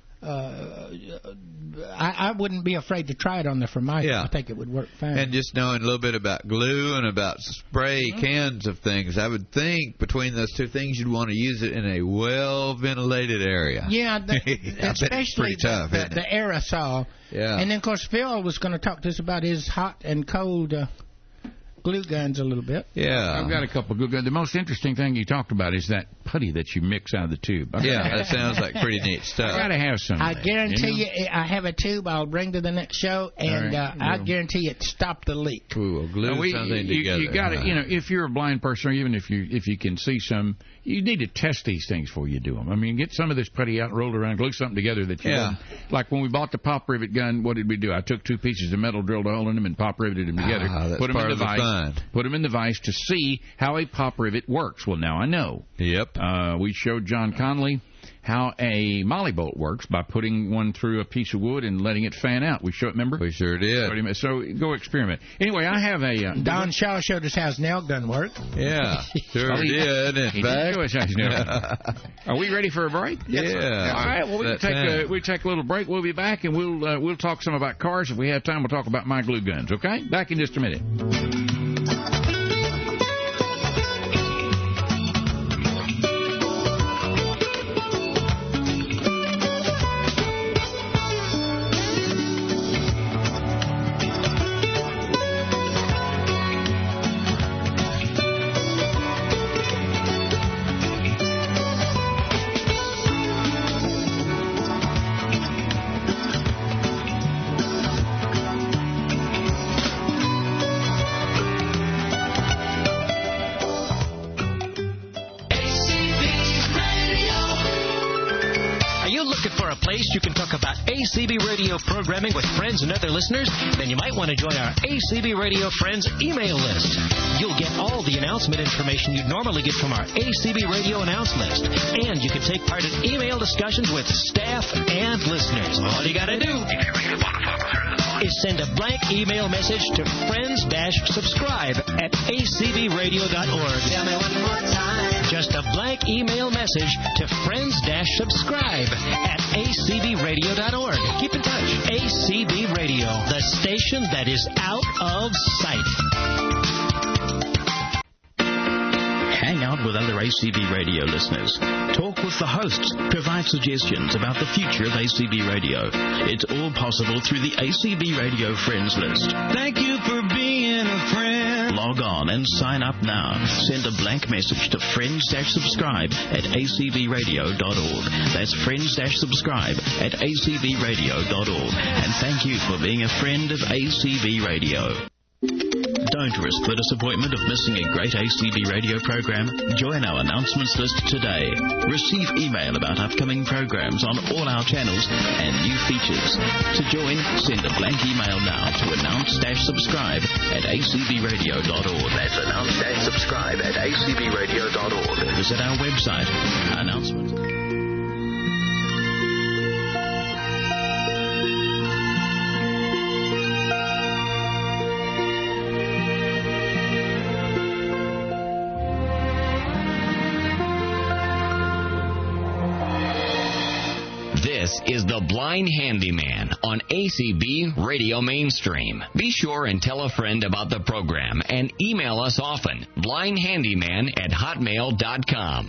uh, I, I wouldn't be afraid to try it on the Formica. Yeah. I think it would work fine. And just knowing a little bit about glue and about spray Mm-hmm. cans of things, I would think between those two things you'd want to use it in a well ventilated area. Yeah, the, I bet it's especially pretty tough, the, isn't the, the aerosol. Yeah. And then, of course, Phil was going to talk to us about his hot and cold uh, glue guns a little bit. Yeah. I've got a couple good guns. The most interesting thing you talked about is that putty that you mix out of the tube. I've Yeah, gotta- that sounds like pretty neat stuff. I gotta have some. I of that, guarantee you. you, I have a tube I'll bring to the next show, and All right. uh, I Well. guarantee it stopped the leak. We will glue Uh, we- something you, together. You got to, huh? you know, if you're a blind person, or even if you if you can see some, you need to test these things before you do them. I mean, get some of this putty out, roll it around, glue something together that you. Yeah. done. Like when we bought the pop rivet gun, what did we do? I took two pieces of metal, drilled a hole in them, and pop riveted them together. Ah, that's put them part in of the the vise. fun. Put them in the vise to see how a pop rivet works. Well, now I know. Yep. Uh, we showed John Conley how a molly bolt works by putting one through a piece of wood and letting it fan out. We showed, remember? We sure did. Showed him- So go experiment. Anyway, I have a uh, Don Shaw showed us how his nail gun worked. Yeah, sure Well, he- did. In he did fact. show us how to do it. Are we ready for a break? Yeah. All right. Well, we can That take a, time. we take a little break. We'll be back, and we'll uh, we'll talk some about cars. If we have time, we'll talk about my glue guns. Okay? Back in just a minute. Are you looking for a place you can talk about A C B Radio programming with friends and other listeners? Then you might want to join our A C B Radio Friends email list. You'll get all the announcement information you'd normally get from our A C B Radio announce list. And you can take part in email discussions with staff and listeners. All you got to do is send a blank email message to friends-subscribe at a c b radio dot org. Tell me one more time. Just a blank email message to friends-subscribe at a c b radio dot org. Keep in touch. A C B Radio, the station that is out of sight. Hang out with other A C B radio listeners. Talk with the hosts. Provide suggestions about the future of A C B radio. It's all possible through the A C B Radio Friends list. Thank you for being a friend. Log on and sign up now. Send a blank message to friends-subscribe at a c b radio dot org. That's friends-subscribe at a c b radio dot org. And thank you for being a friend of A C B Radio. Don't risk the disappointment of missing a great A C B radio program. Join our announcements list today. Receive email about upcoming programs on all our channels and new features. To join, send a blank email now to announce-subscribe at a c b radio dot org. That's announce-subscribe at a c b radio dot org. Visit our website. Announcement. This is The Blind Handyman on A C B Radio Mainstream. Be sure and tell a friend about the program and email us often, blind handyman at hotmail dot com.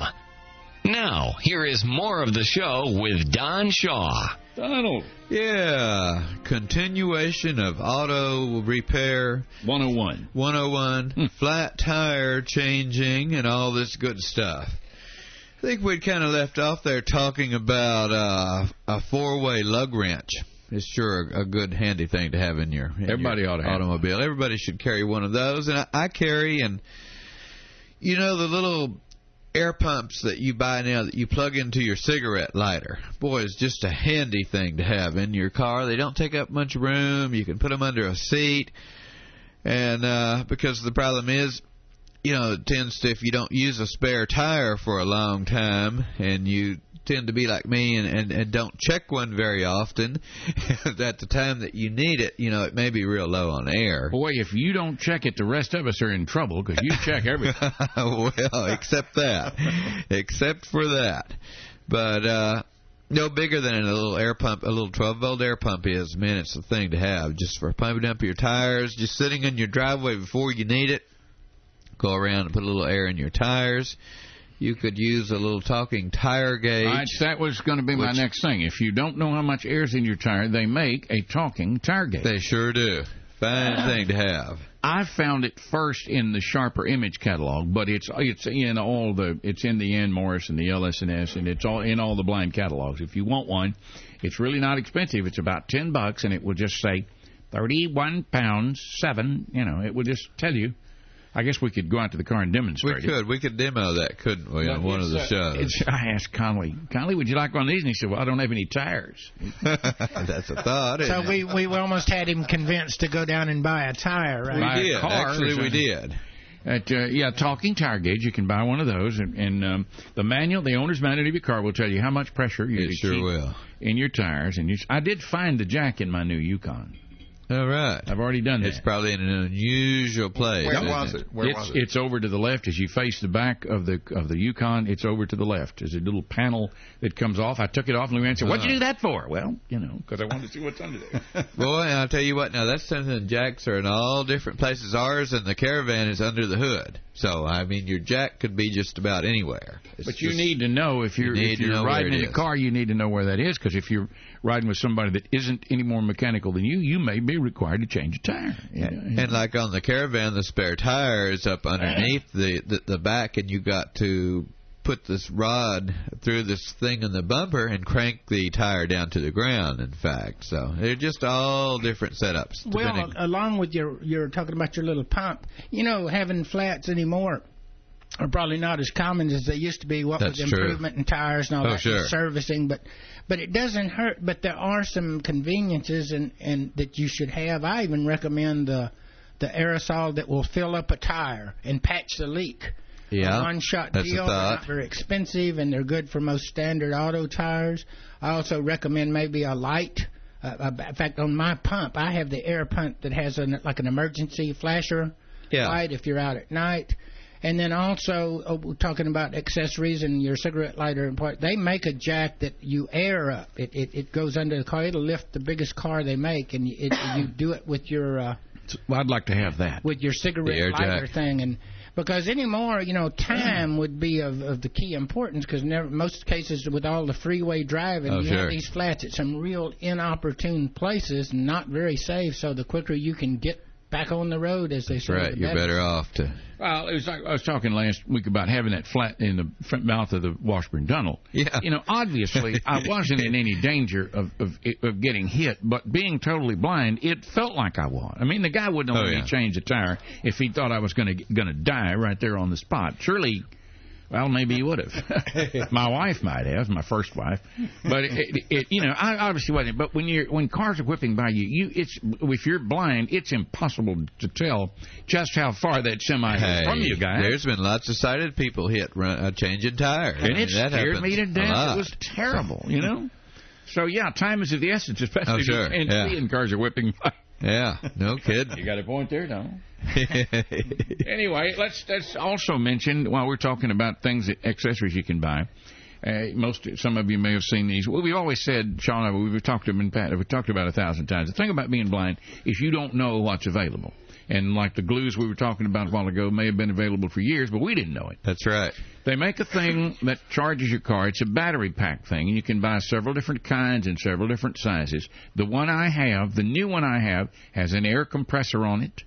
Now, here is more of the show with Don Shaw. Donald. Yeah, continuation of auto repair. one oh one. one oh one, hmm. Flat tire changing and all this good stuff. I think we'd kind of left off there talking about uh, a four-way lug wrench. It's sure a, a good handy thing to have in your, in Everybody your ought to have automobile. one. Everybody should carry one of those. And I, I carry, and you know, the little air pumps that you buy now that you plug into your cigarette lighter. Boy, it's just a handy thing to have in your car. They don't take up much room. You can put them under a seat. And uh, because the problem is, you know, it tends to, if you don't use a spare tire for a long time and you tend to be like me and, and, and don't check one very often, at the time that you need it, you know, it may be real low on air. Boy, if you don't check it, the rest of us are in trouble because you check everything. Well, except that. Except for that. But uh, no bigger than a little air pump, a little twelve-volt air pump is, man, it's the thing to have just for pumping up your tires, just sitting in your driveway before you need it. Go around and put a little air in your tires. You could use a little talking tire gauge. Right, that was going to be my next thing. If you don't know how much air's in your tire, they make a talking tire gauge. They sure do. Fine uh, thing to have. I found it first in the Sharper Image catalog, but it's it's in all the it's in the Ann Morris and the L S and S, and it's all in all the blind catalogs. If you want one, it's really not expensive. It's about ten bucks, and it will just say thirty-one pounds seven. You know, it will just tell you. I guess we could go out to the car and demonstrate we it. We could. We could demo that, couldn't we, on one of the uh, shows? It's, I asked Conley, Conley, would you like one of these? And he said, well, I don't have any tires. That's a thought, isn't So it? we, we almost had him convinced to go down and buy a tire, right? We did. Actually, we did. At, uh, yeah, talking tire gauge. You can buy one of those. And, and um, the manual, the owner's manual of your car will tell you how much pressure you it can sure keep will. in your tires. And you, I did find the jack in my new Yukon. All right. I've already done that. It's probably in an unusual place. Where was it? Where it's, was it? It's over to the left as you face the back of the of the Yukon. It's over to the left. There's a little panel that comes off. I took it off and Lou Ann said, "What'd you do that for?" Well, you know, because I wanted to see what's under there. Boy, and I'll tell you what. Now that's something. Jacks are in all different places. Ours and the Caravan is under the hood. So I mean, your jack could be just about anywhere. It's but you just, need to know if you're you if you're riding in a car, you need to know where that is, because if you're riding with somebody that isn't any more mechanical than you, you may be required to change a tire. Yeah. And, and like on the Caravan, the spare tire is up underneath the, the the back, and you got to put this rod through this thing in the bumper and crank the tire down to the ground, in fact. So they're just all different setups. Well, along with your, you're talking about your little pump, you know, having flats anymore are probably not as common as they used to be, what That's with improvement true. in tires and all oh, that sure. and servicing, but but it doesn't hurt. But there are some conveniences and, and that you should have. I even recommend the the aerosol that will fill up a tire and patch the leak. Yeah, a one-shot that's deal. a They're thought. not very expensive, and they're good for most standard auto tires. I also recommend maybe a light. Uh, in fact, on my pump, I have the air pump that has an, like an emergency flasher yeah. light if you're out at night. And then also, oh, we're talking about accessories and your cigarette lighter and part. They make a jack that you air up. It it, it goes under the car. It'll lift the biggest car they make, and it, you do it with your. Uh, well, I'd like to have that with your cigarette lighter jack. thing, and because anymore, you know, time would be of, of the key importance. Because most cases with all the freeway driving, oh, you sure. have these flats at some real inopportune places, and not very safe. So the quicker you can get back on the road, as they say. Right, you're better off to. Well, it was like I was talking last week about having that flat in the front mouth of the Washburn Tunnel. Yeah. You know, obviously, I wasn't in any danger of, of of getting hit, but being totally blind, it felt like I was. I mean, the guy wouldn't let Oh, me yeah. change the tire if he thought I was going to going to die right there on the spot. Surely. Well, maybe he would have. My wife might have, my first wife, but it, it, it, you know, I obviously wasn't. But when you're when cars are whipping by you, you it's if you're blind, it's impossible to tell just how far that semi Hey, is from you, guys. There's been lots of sighted people hit run, uh, changing tires, and I mean, it that scared happens me to a death. lot. It was terrible, you know. So yeah, time is of the essence, especially Oh, sure, when yeah. seeing cars are whipping by. Yeah, no kidding. You got a point there, Don. Anyway, let's let's also mention while we're talking about things, accessories you can buy. Uh, most, some of you may have seen these. Well, we've always said, Sean, and I, we've talked to them in Pat, we've talked about it a thousand times. The thing about being blind is you don't know what's available. And like the glues we were talking about a while ago may have been available for years, but we didn't know it. That's right. They make a thing that charges your car. It's a battery pack thing, and you can buy several different kinds and several different sizes. The one I have, the new one I have, has an air compressor on it.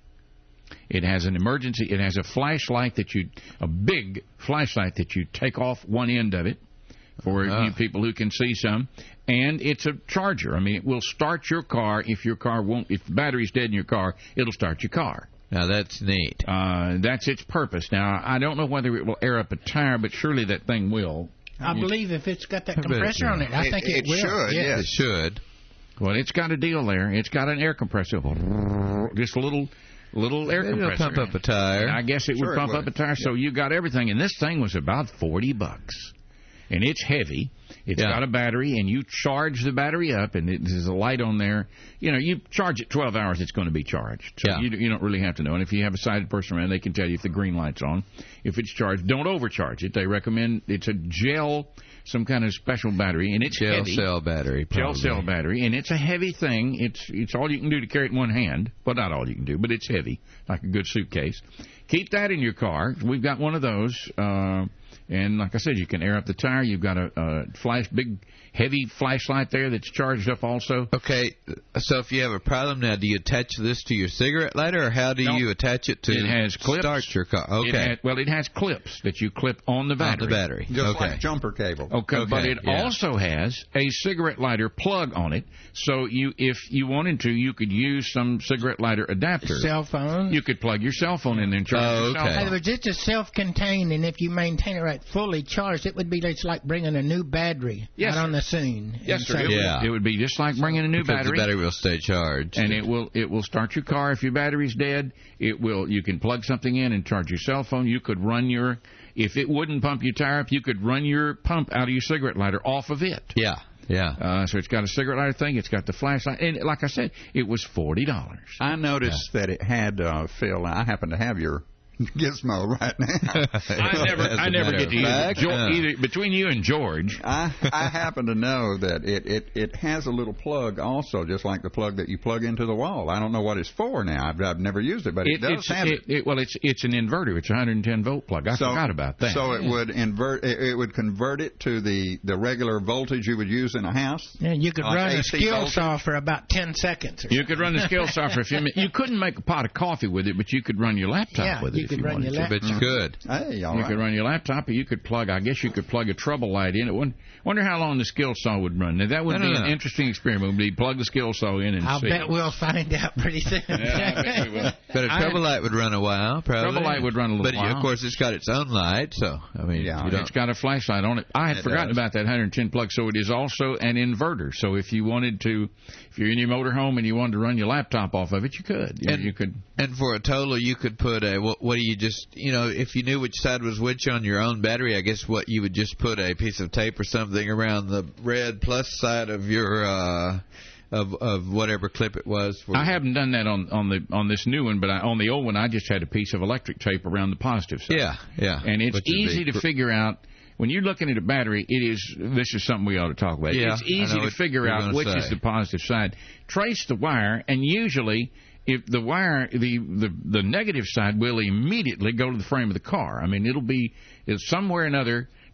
It has an emergency. It has a flashlight that you, a big flashlight that you take off one end of it for Uh-huh. you people who can see some. And it's a charger. I mean, it will start your car if your car won't. If the battery's dead in your car, it'll start your car. Now that's neat. Uh, that's its purpose. Now I don't know whether it will air up a tire, but surely that thing will. I believe if it's got that I bet compressor it on it, I It- think it, it will. should, yeah. yes. It should. Well, it's got a deal there. It's got an air compressor, just a little, little air Maybe it'll compressor. pump up a tire. And I guess it Sure would it pump would. up a tire. So you got everything, and this thing was about forty bucks, and it's heavy. It's Yeah. got a battery, and you charge the battery up, and it, there's a light on there. You know, you charge it twelve hours, it's going to be charged. So Yeah. you, you don't really have to know. And if you have a sighted person around, they can tell you if the green light's on. If it's charged, don't overcharge it. They recommend it's a gel, some kind of special battery, and it's Gel heavy. cell battery. Gel Probably. cell battery, and it's a heavy thing. It's it's all you can do to carry it in one hand. Well, not all you can do, but it's heavy, like a good suitcase. Keep that in your car. We've got one of those, uh, and like I said, you can air up the tire. You've got a, a flash, big, heavy flashlight there that's charged up also. Okay, so if you have a problem now, do you attach this to your cigarette lighter, or how do No. you attach it to It has clips. start your car? It Okay, has, well, it has clips that you clip on the on battery. the battery. Just okay. like jumper cable. Okay, Okay, but it yeah. also has a cigarette lighter plug on it. So you, if you wanted to, you could use some cigarette lighter adapter. Cell phone. You could plug your cell phone in there and charge Oh, your cell okay. In phone. other words, it's a self-contained, and if you maintain it right, fully charged, it would be just like bringing a new battery Yes, out on sir. the scene. Yes, And sir. so- It, Yeah. would, it would be just like bringing a new Because battery, the battery will stay charged. and it will it will start your car. If your battery's dead, it will. You can plug something in and charge your cell phone. You could run your. If it wouldn't pump your tire up, you could run your pump out of your cigarette lighter off of it. Yeah, yeah. Uh, so it's got a cigarette lighter thing. It's got the flashlight, and like I said, it was forty dollars. I noticed that it had, uh, Phil, I happen to have your gizmo right now. I never, As a I never matter get of to use it. fact, Jo- yeah. either between you and George. I, I happen to know that it, it, it has a little plug also, just like the plug that you plug into the wall. I don't know what it's for now. I've, I've never used it, but it, does it's, have it. it, it. Well, it's it's an inverter. It's a one hundred ten volt plug. I So- forgot about that. So it would invert. It, it would convert it to the, the regular voltage you would use in a house. Yeah, you could Like run a A C skill voltage? saw for about ten seconds. Or You could run the skill saw for a few minutes. You couldn't make a pot of coffee with it, but you could run your laptop Yeah, with it you if could you run wanted your to. But you could. Hey, all You right. could run your laptop, or you could plug. I guess you could plug a trouble light in. It wouldn't. Wonder how long the skill saw would run. Now that would I be don't an know. interesting experiment. Would be plug the skill saw in and I'll see. bet we'll find out pretty soon. Yeah, I bet we will. But a I- trouble light would run a while, probably. Trouble light would run a little but while. of course, it's got its own light, so I mean, Yeah, you don't. It's got a flashlight on it. I had It forgotten does. about that one hundred ten plug. So it is also an inverter. So if you wanted to, if you're in your motorhome and you wanted to run your laptop off of it, you could. You, And- you could. And for a total, you could put a what, what do you just you know if you knew which side was which on your own battery, I guess what you would just put a piece of tape or something around the red plus side of your uh, of of whatever clip it was. For I haven't done that on on the on this new one, but I, on the old one, I just had a piece of electric tape around the positive side. Yeah, yeah. And it's Which would easy be- to figure out. When you're looking at a battery, it is. This is something we ought to talk about. Yeah, it's I easy know to what figure you're out gonna which say. is the positive side. Trace the wire, and usually, if the wire, the, the the negative side will immediately go to the frame of the car. I mean, it'll be it's somewhere or another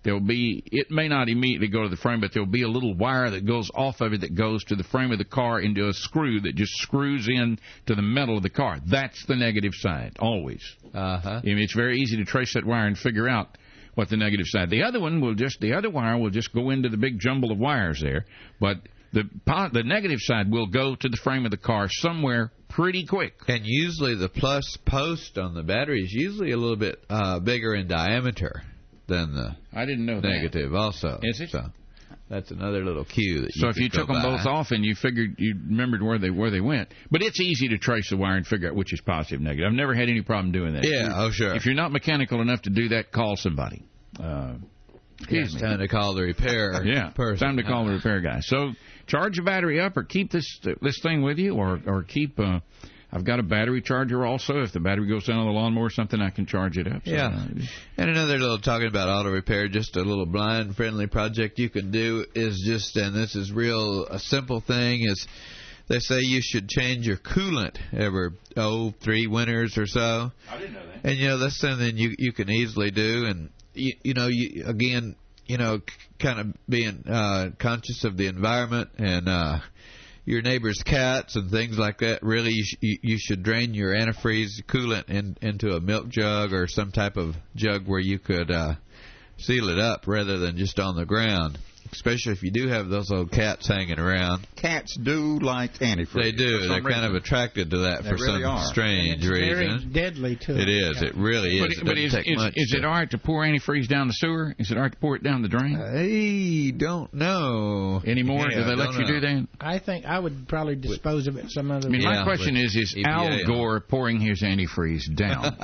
there'll be, it may not immediately go to the frame, but there'll be a little wire that goes off of it that goes to the frame of the car into a screw that just screws in to the metal of the car. That's the negative side, always. Uh-huh. I mean, it's very easy to trace that wire and figure out what the negative side. The other one will just, the other wire will just go into the big jumble of wires there, but the the negative side will go to the frame of the car somewhere pretty quick. And usually the plus post on the battery is usually a little bit uh, bigger in diameter than the I didn't know negative that. also. Is it? So that's another little cue that you So if you took them by. both off and you figured you remembered where they where they went, but it's easy to trace the wire and figure out which is positive and negative. I've never had any problem doing that. Yeah, oh sure. If you're not mechanical enough to do that, call somebody. Uh, it's time to call the repair yeah, person. Time to call the repair guy. So charge the battery up, or keep this this thing with you, or or keep. Uh, I've got a battery charger also. If the battery goes down on the lawnmower or something, I can charge it up. So, yeah. Uh, and another little talking about auto repair, just a little blind friendly project you can do is just, and this is real a simple thing, is they say you should change your coolant every oh three winters or so. I didn't know that. And you know that's something you you can easily do, and you, you know you again you know kind of being uh, conscious of the environment and. Uh, your neighbor's cats and things like that, really you, sh- you should drain your antifreeze coolant in, into a milk jug or some type of jug where you could uh, seal it up rather than just on the ground, especially if you do have those old cats hanging around. Cats do like antifreeze. They do. They're reason. kind of attracted to that they for really some are. strange it's reason. Very deadly too. It is. It really but is. It but doesn't is, take is, much is to, it all right to pour antifreeze down the sewer? Is it all right to pour it down the drain? I don't know. Anymore? Yeah, do they let don't you know. do that? I think I would probably dispose of it some other I mean, way. my Yeah, question with is, is E P A Al on. Gore pouring his antifreeze down?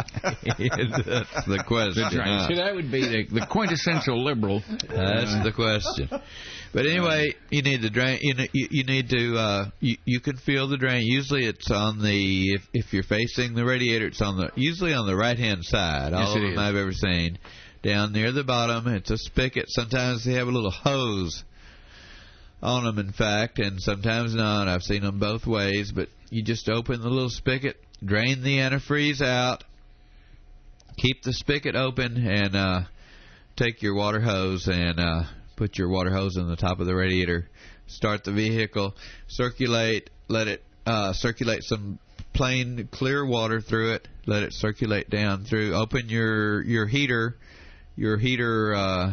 That's the question. The drain. huh? See, that would be the, the quintessential liberal. That's the question. But anyway, you need the drain. You you, you need to. Uh, you you can feel the drain. Usually, it's on the if if you're facing the radiator, it's on the usually on the right hand side. Yes, All of it them is. I've ever seen. Down near the bottom, it's a spigot. Sometimes they have a little hose on them, in fact, and sometimes not. I've seen them both ways. But you just open the little spigot, drain the antifreeze out, keep the spigot open, and uh, take your water hose and. Uh, Put your water hose in the top of the radiator. Start the vehicle. Circulate. Let it uh, circulate some plain clear water through it. Let it circulate down through. Open your your heater, your heater uh,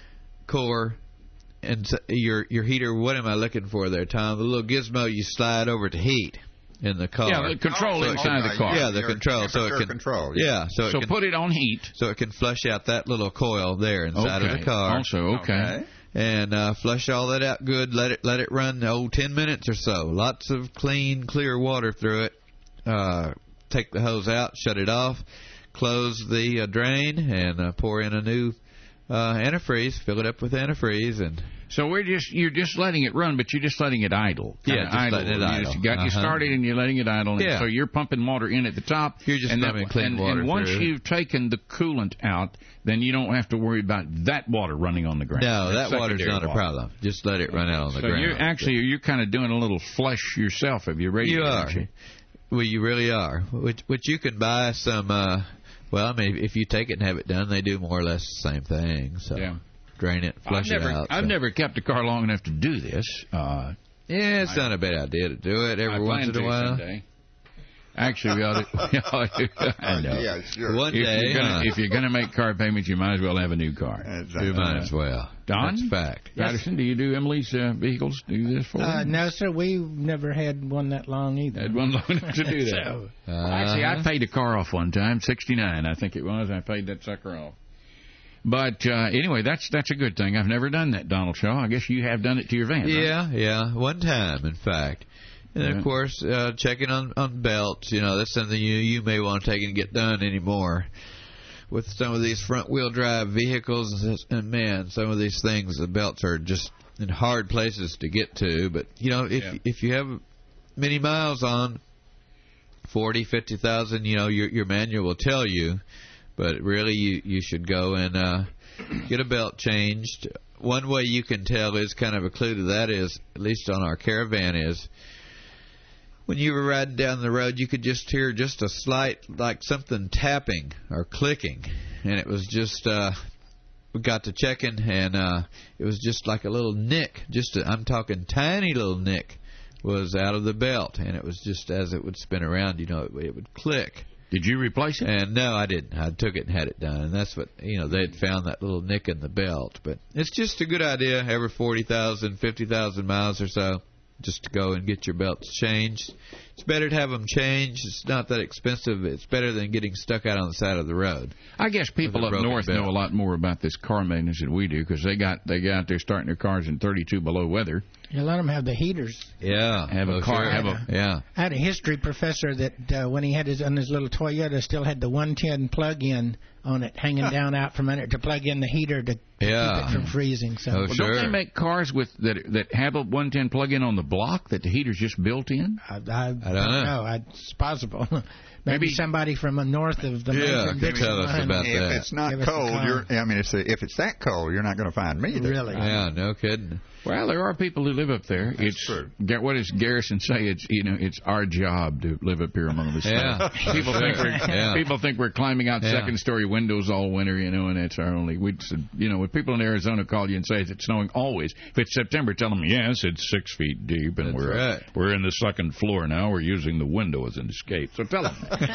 core, and s- your your heater. What am I looking for there, Tom? The little gizmo you slide over to heat in the car. Yeah, the control Oh, inside okay. the car. Yeah, the Your control, so it temperature can control. Yeah, so it So can put it on heat. so it can flush out that little coil there inside Okay. of the car. Also, okay. Okay. And uh, flush all that out good. Let it let it run oh ten minutes or so. Lots of clean, clear water through it. Uh, take the hose out, shut it off, close the uh, drain, and uh, pour in a new uh, antifreeze. Fill it up with antifreeze, and So we're just you're just letting it run, but you're just letting it idle. Yeah, Kinda just idle. letting it You idle. just got you Uh-huh. started and you're letting it idle. And Yeah. So you're pumping water in at the top. You're just and pumping that, clean and, water And once through. you've taken the coolant out, then you don't have to worry about that water running on the ground. no, That's that water's secondary not a water. problem. Just let it run out on the So ground. you're actually you're kind of doing a little flush yourself of your radiator. You aren't are. you? Well, you really are. Which, which you can buy some. Uh, well, I mean, if you take it and have it done, they do more or less the same thing. So Yeah. drain it, flush I've never it out. I've so. never kept a car long enough to do this. Uh, Yeah, it's not a bad idea to do it every I once plan in a to while. someday. Actually, we ought to. we ought to- I know. Yeah, sure. One If day, you're, gonna, huh? if you're gonna make car payments, you might as well have a new car. Exactly. you might as well. Don? That's fact. Patterson, do you do Emily's uh, vehicles? Do this for Uh, her? no, sir, we've never had one that long either. Had one long enough to do that. So, Uh, Actually, I paid a car off one time, sixty-nine, I think it was. I paid that sucker off. But uh, anyway, that's that's a good thing. I've never done that, Donald Shaw. I guess you have done it to your van. right? Yeah, yeah. One time, in fact. And then, Yeah. of course, uh, checking on, on belts. You know, that's something you you may want to take and get done anymore. With some of these front wheel drive vehicles, and, and man, some of these things, the belts are just in hard places to get to. But you know, if Yeah. if you have many miles on, forty, fifty thousand, you know, your your manual will tell you. But really, you you should go and uh, get a belt changed. One way you can tell is kind of a clue to that is, at least on our Caravan, is when you were riding down the road, you could just hear just a slight, like something tapping or clicking, and it was just uh, we got to checking, and uh, it was just like a little nick. Just a, I'm talking tiny little nick was out of the belt, and it was just as it would spin around, you know, it, it would click. Did you replace it? And no, I didn't. I took it and had it done, and that's what, you know, they had found that little nick in the belt. But it's just a good idea every forty thousand, fifty thousand miles or so, just to go and get your belts changed. It's better to have them changed. It's not that expensive. It's better than getting stuck out on the side of the road. I guess people up north belt. know a lot more about this car maintenance than we do, because they got they got out there starting their cars in thirty-two below weather. You let them have the heaters. Yeah, have oh, a car. Sure. Have a yeah. I had a history professor that uh, when he had his on his little Toyota, still had the one ten plug-in on it hanging huh. down out from under it to plug in the heater to, to yeah. keep it from freezing. So, oh, well, sure. don't they make cars with that that have a one ten plug-in on the block that the heater's just built in? I, I, I don't know. know. I, it's possible. Maybe, Maybe somebody from the north of the yeah, major can tell us about if that. If it's not cold, you're, I mean, it's, if it's that cold, you're not going to find me there. Really? Yeah, no kidding. Well, there are people who live up there. That's it's true. Get what does Garrison say? It's you know, it's our job to live up here among the snow. Yeah. People think we're yeah. people think we're climbing out yeah. second story windows all winter, you know, and it's our only. We, you know, when people in Arizona call you and say it's snowing always, if it's September, tell them yes, it's six feet deep, and That's we're right. we're in the second floor now. We're using the window as an escape. So tell them.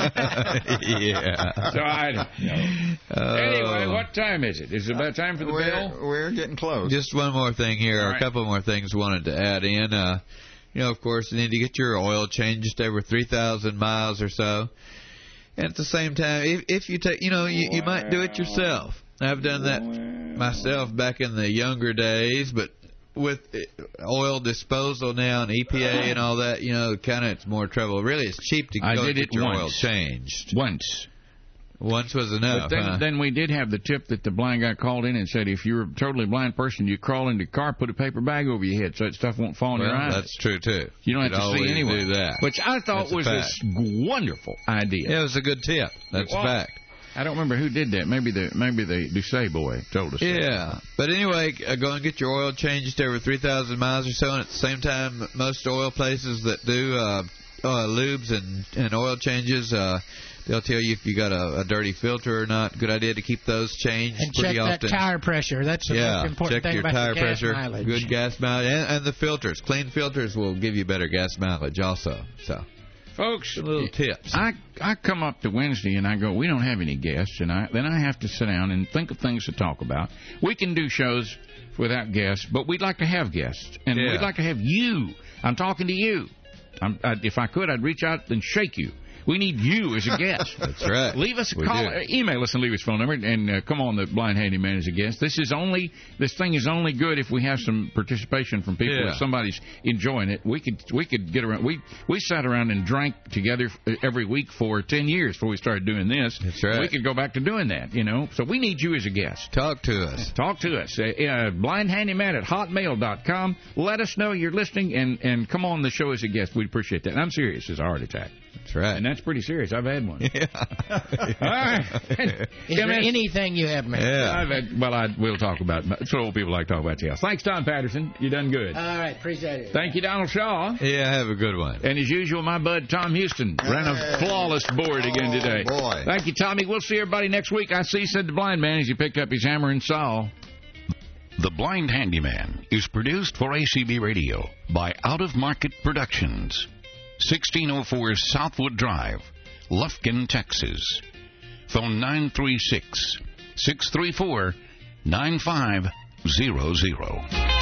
yeah. So I don't know. Oh. Anyway, what time is it? Is it about time for the we're, bell? We're getting close. Just one more thing here, All or right. a couple more things wanted to add in. Uh, you know, of course, you need to get your oil changed every three thousand miles or so. And at the same time, if, if you take, you know, you, you might do it yourself. I've done that myself back in the younger days, but with oil disposal now and E P A and all that, you know, kind of it's more trouble. Really, it's cheap to I go did get it your once. oil changed. Once. Once was enough. But then, huh? then we did have the tip that the blind guy called in and said, if you're a totally blind person, you crawl into the car, put a paper bag over your head so that stuff won't fall in well, your eyes. That's true, too. You don't You'd have to see always anyway. do that. Which I thought That's a was fact. a wonderful idea. Yeah, it was a good tip. That's Well, a fact. I don't remember who did that. Maybe the maybe the Doucet boy told us. Yeah. But anyway, uh, go and get your oil changed every three thousand miles or so. And at the same time, most oil places that do uh, uh, lubes and, and oil changes, uh, they'll tell you if you got a, a dirty filter or not. Good idea to keep those changed and pretty check often. that tire pressure. That's the yeah, most important check thing your about tire the gas pressure. mileage. Good gas mileage. And, and the filters. Clean filters will give you better gas mileage also. So, Folks, some little tips. I I come up to Wednesday and I go, we don't have any guests, and I then I have to sit down and think of things to talk about. We can do shows without guests, but we'd like to have guests, and Yeah. we'd like to have you. I'm talking to you. I'm, I, if I could, I'd reach out and shake you. We need you as a guest. That's right. Leave us a We call, do. uh, email us and leave us a phone number, and uh, come on the Blind Handyman as a guest. This is only this thing is only good if we have some participation from people. Yeah. If somebody's enjoying it, we could we could get around. We we sat around and drank together every week for ten years before we started doing this. That's right. We could go back to doing that, you know. So we need you as a guest. Talk to us. Talk to us. Uh, uh, blindhandyman at hotmail dot com. Let us know you're listening, and, and come on the show as a guest. We'd appreciate that. And I'm serious. It's a heart attack. That's right. And that's pretty serious. I've had one. Yeah. All right. Is there anything you have, man? Yeah. I've had, well, I, we'll talk about it. That's what old people like to talk about. Else. Thanks, Tom Patterson. You done good. All right, appreciate it. Thank you, Donald Shaw. Yeah, have a good one. And as usual, my bud Tom Houston ran a flawless board again Oh, today. boy. Thank you, Tommy. We'll see everybody next week. I see, said the blind man as he picked up his hammer and saw. The Blind Handyman is produced for A C B Radio by Out of Market Productions. sixteen oh four Southwood Drive, Lufkin, Texas. Phone nine three six, six three four, nine five zero zero.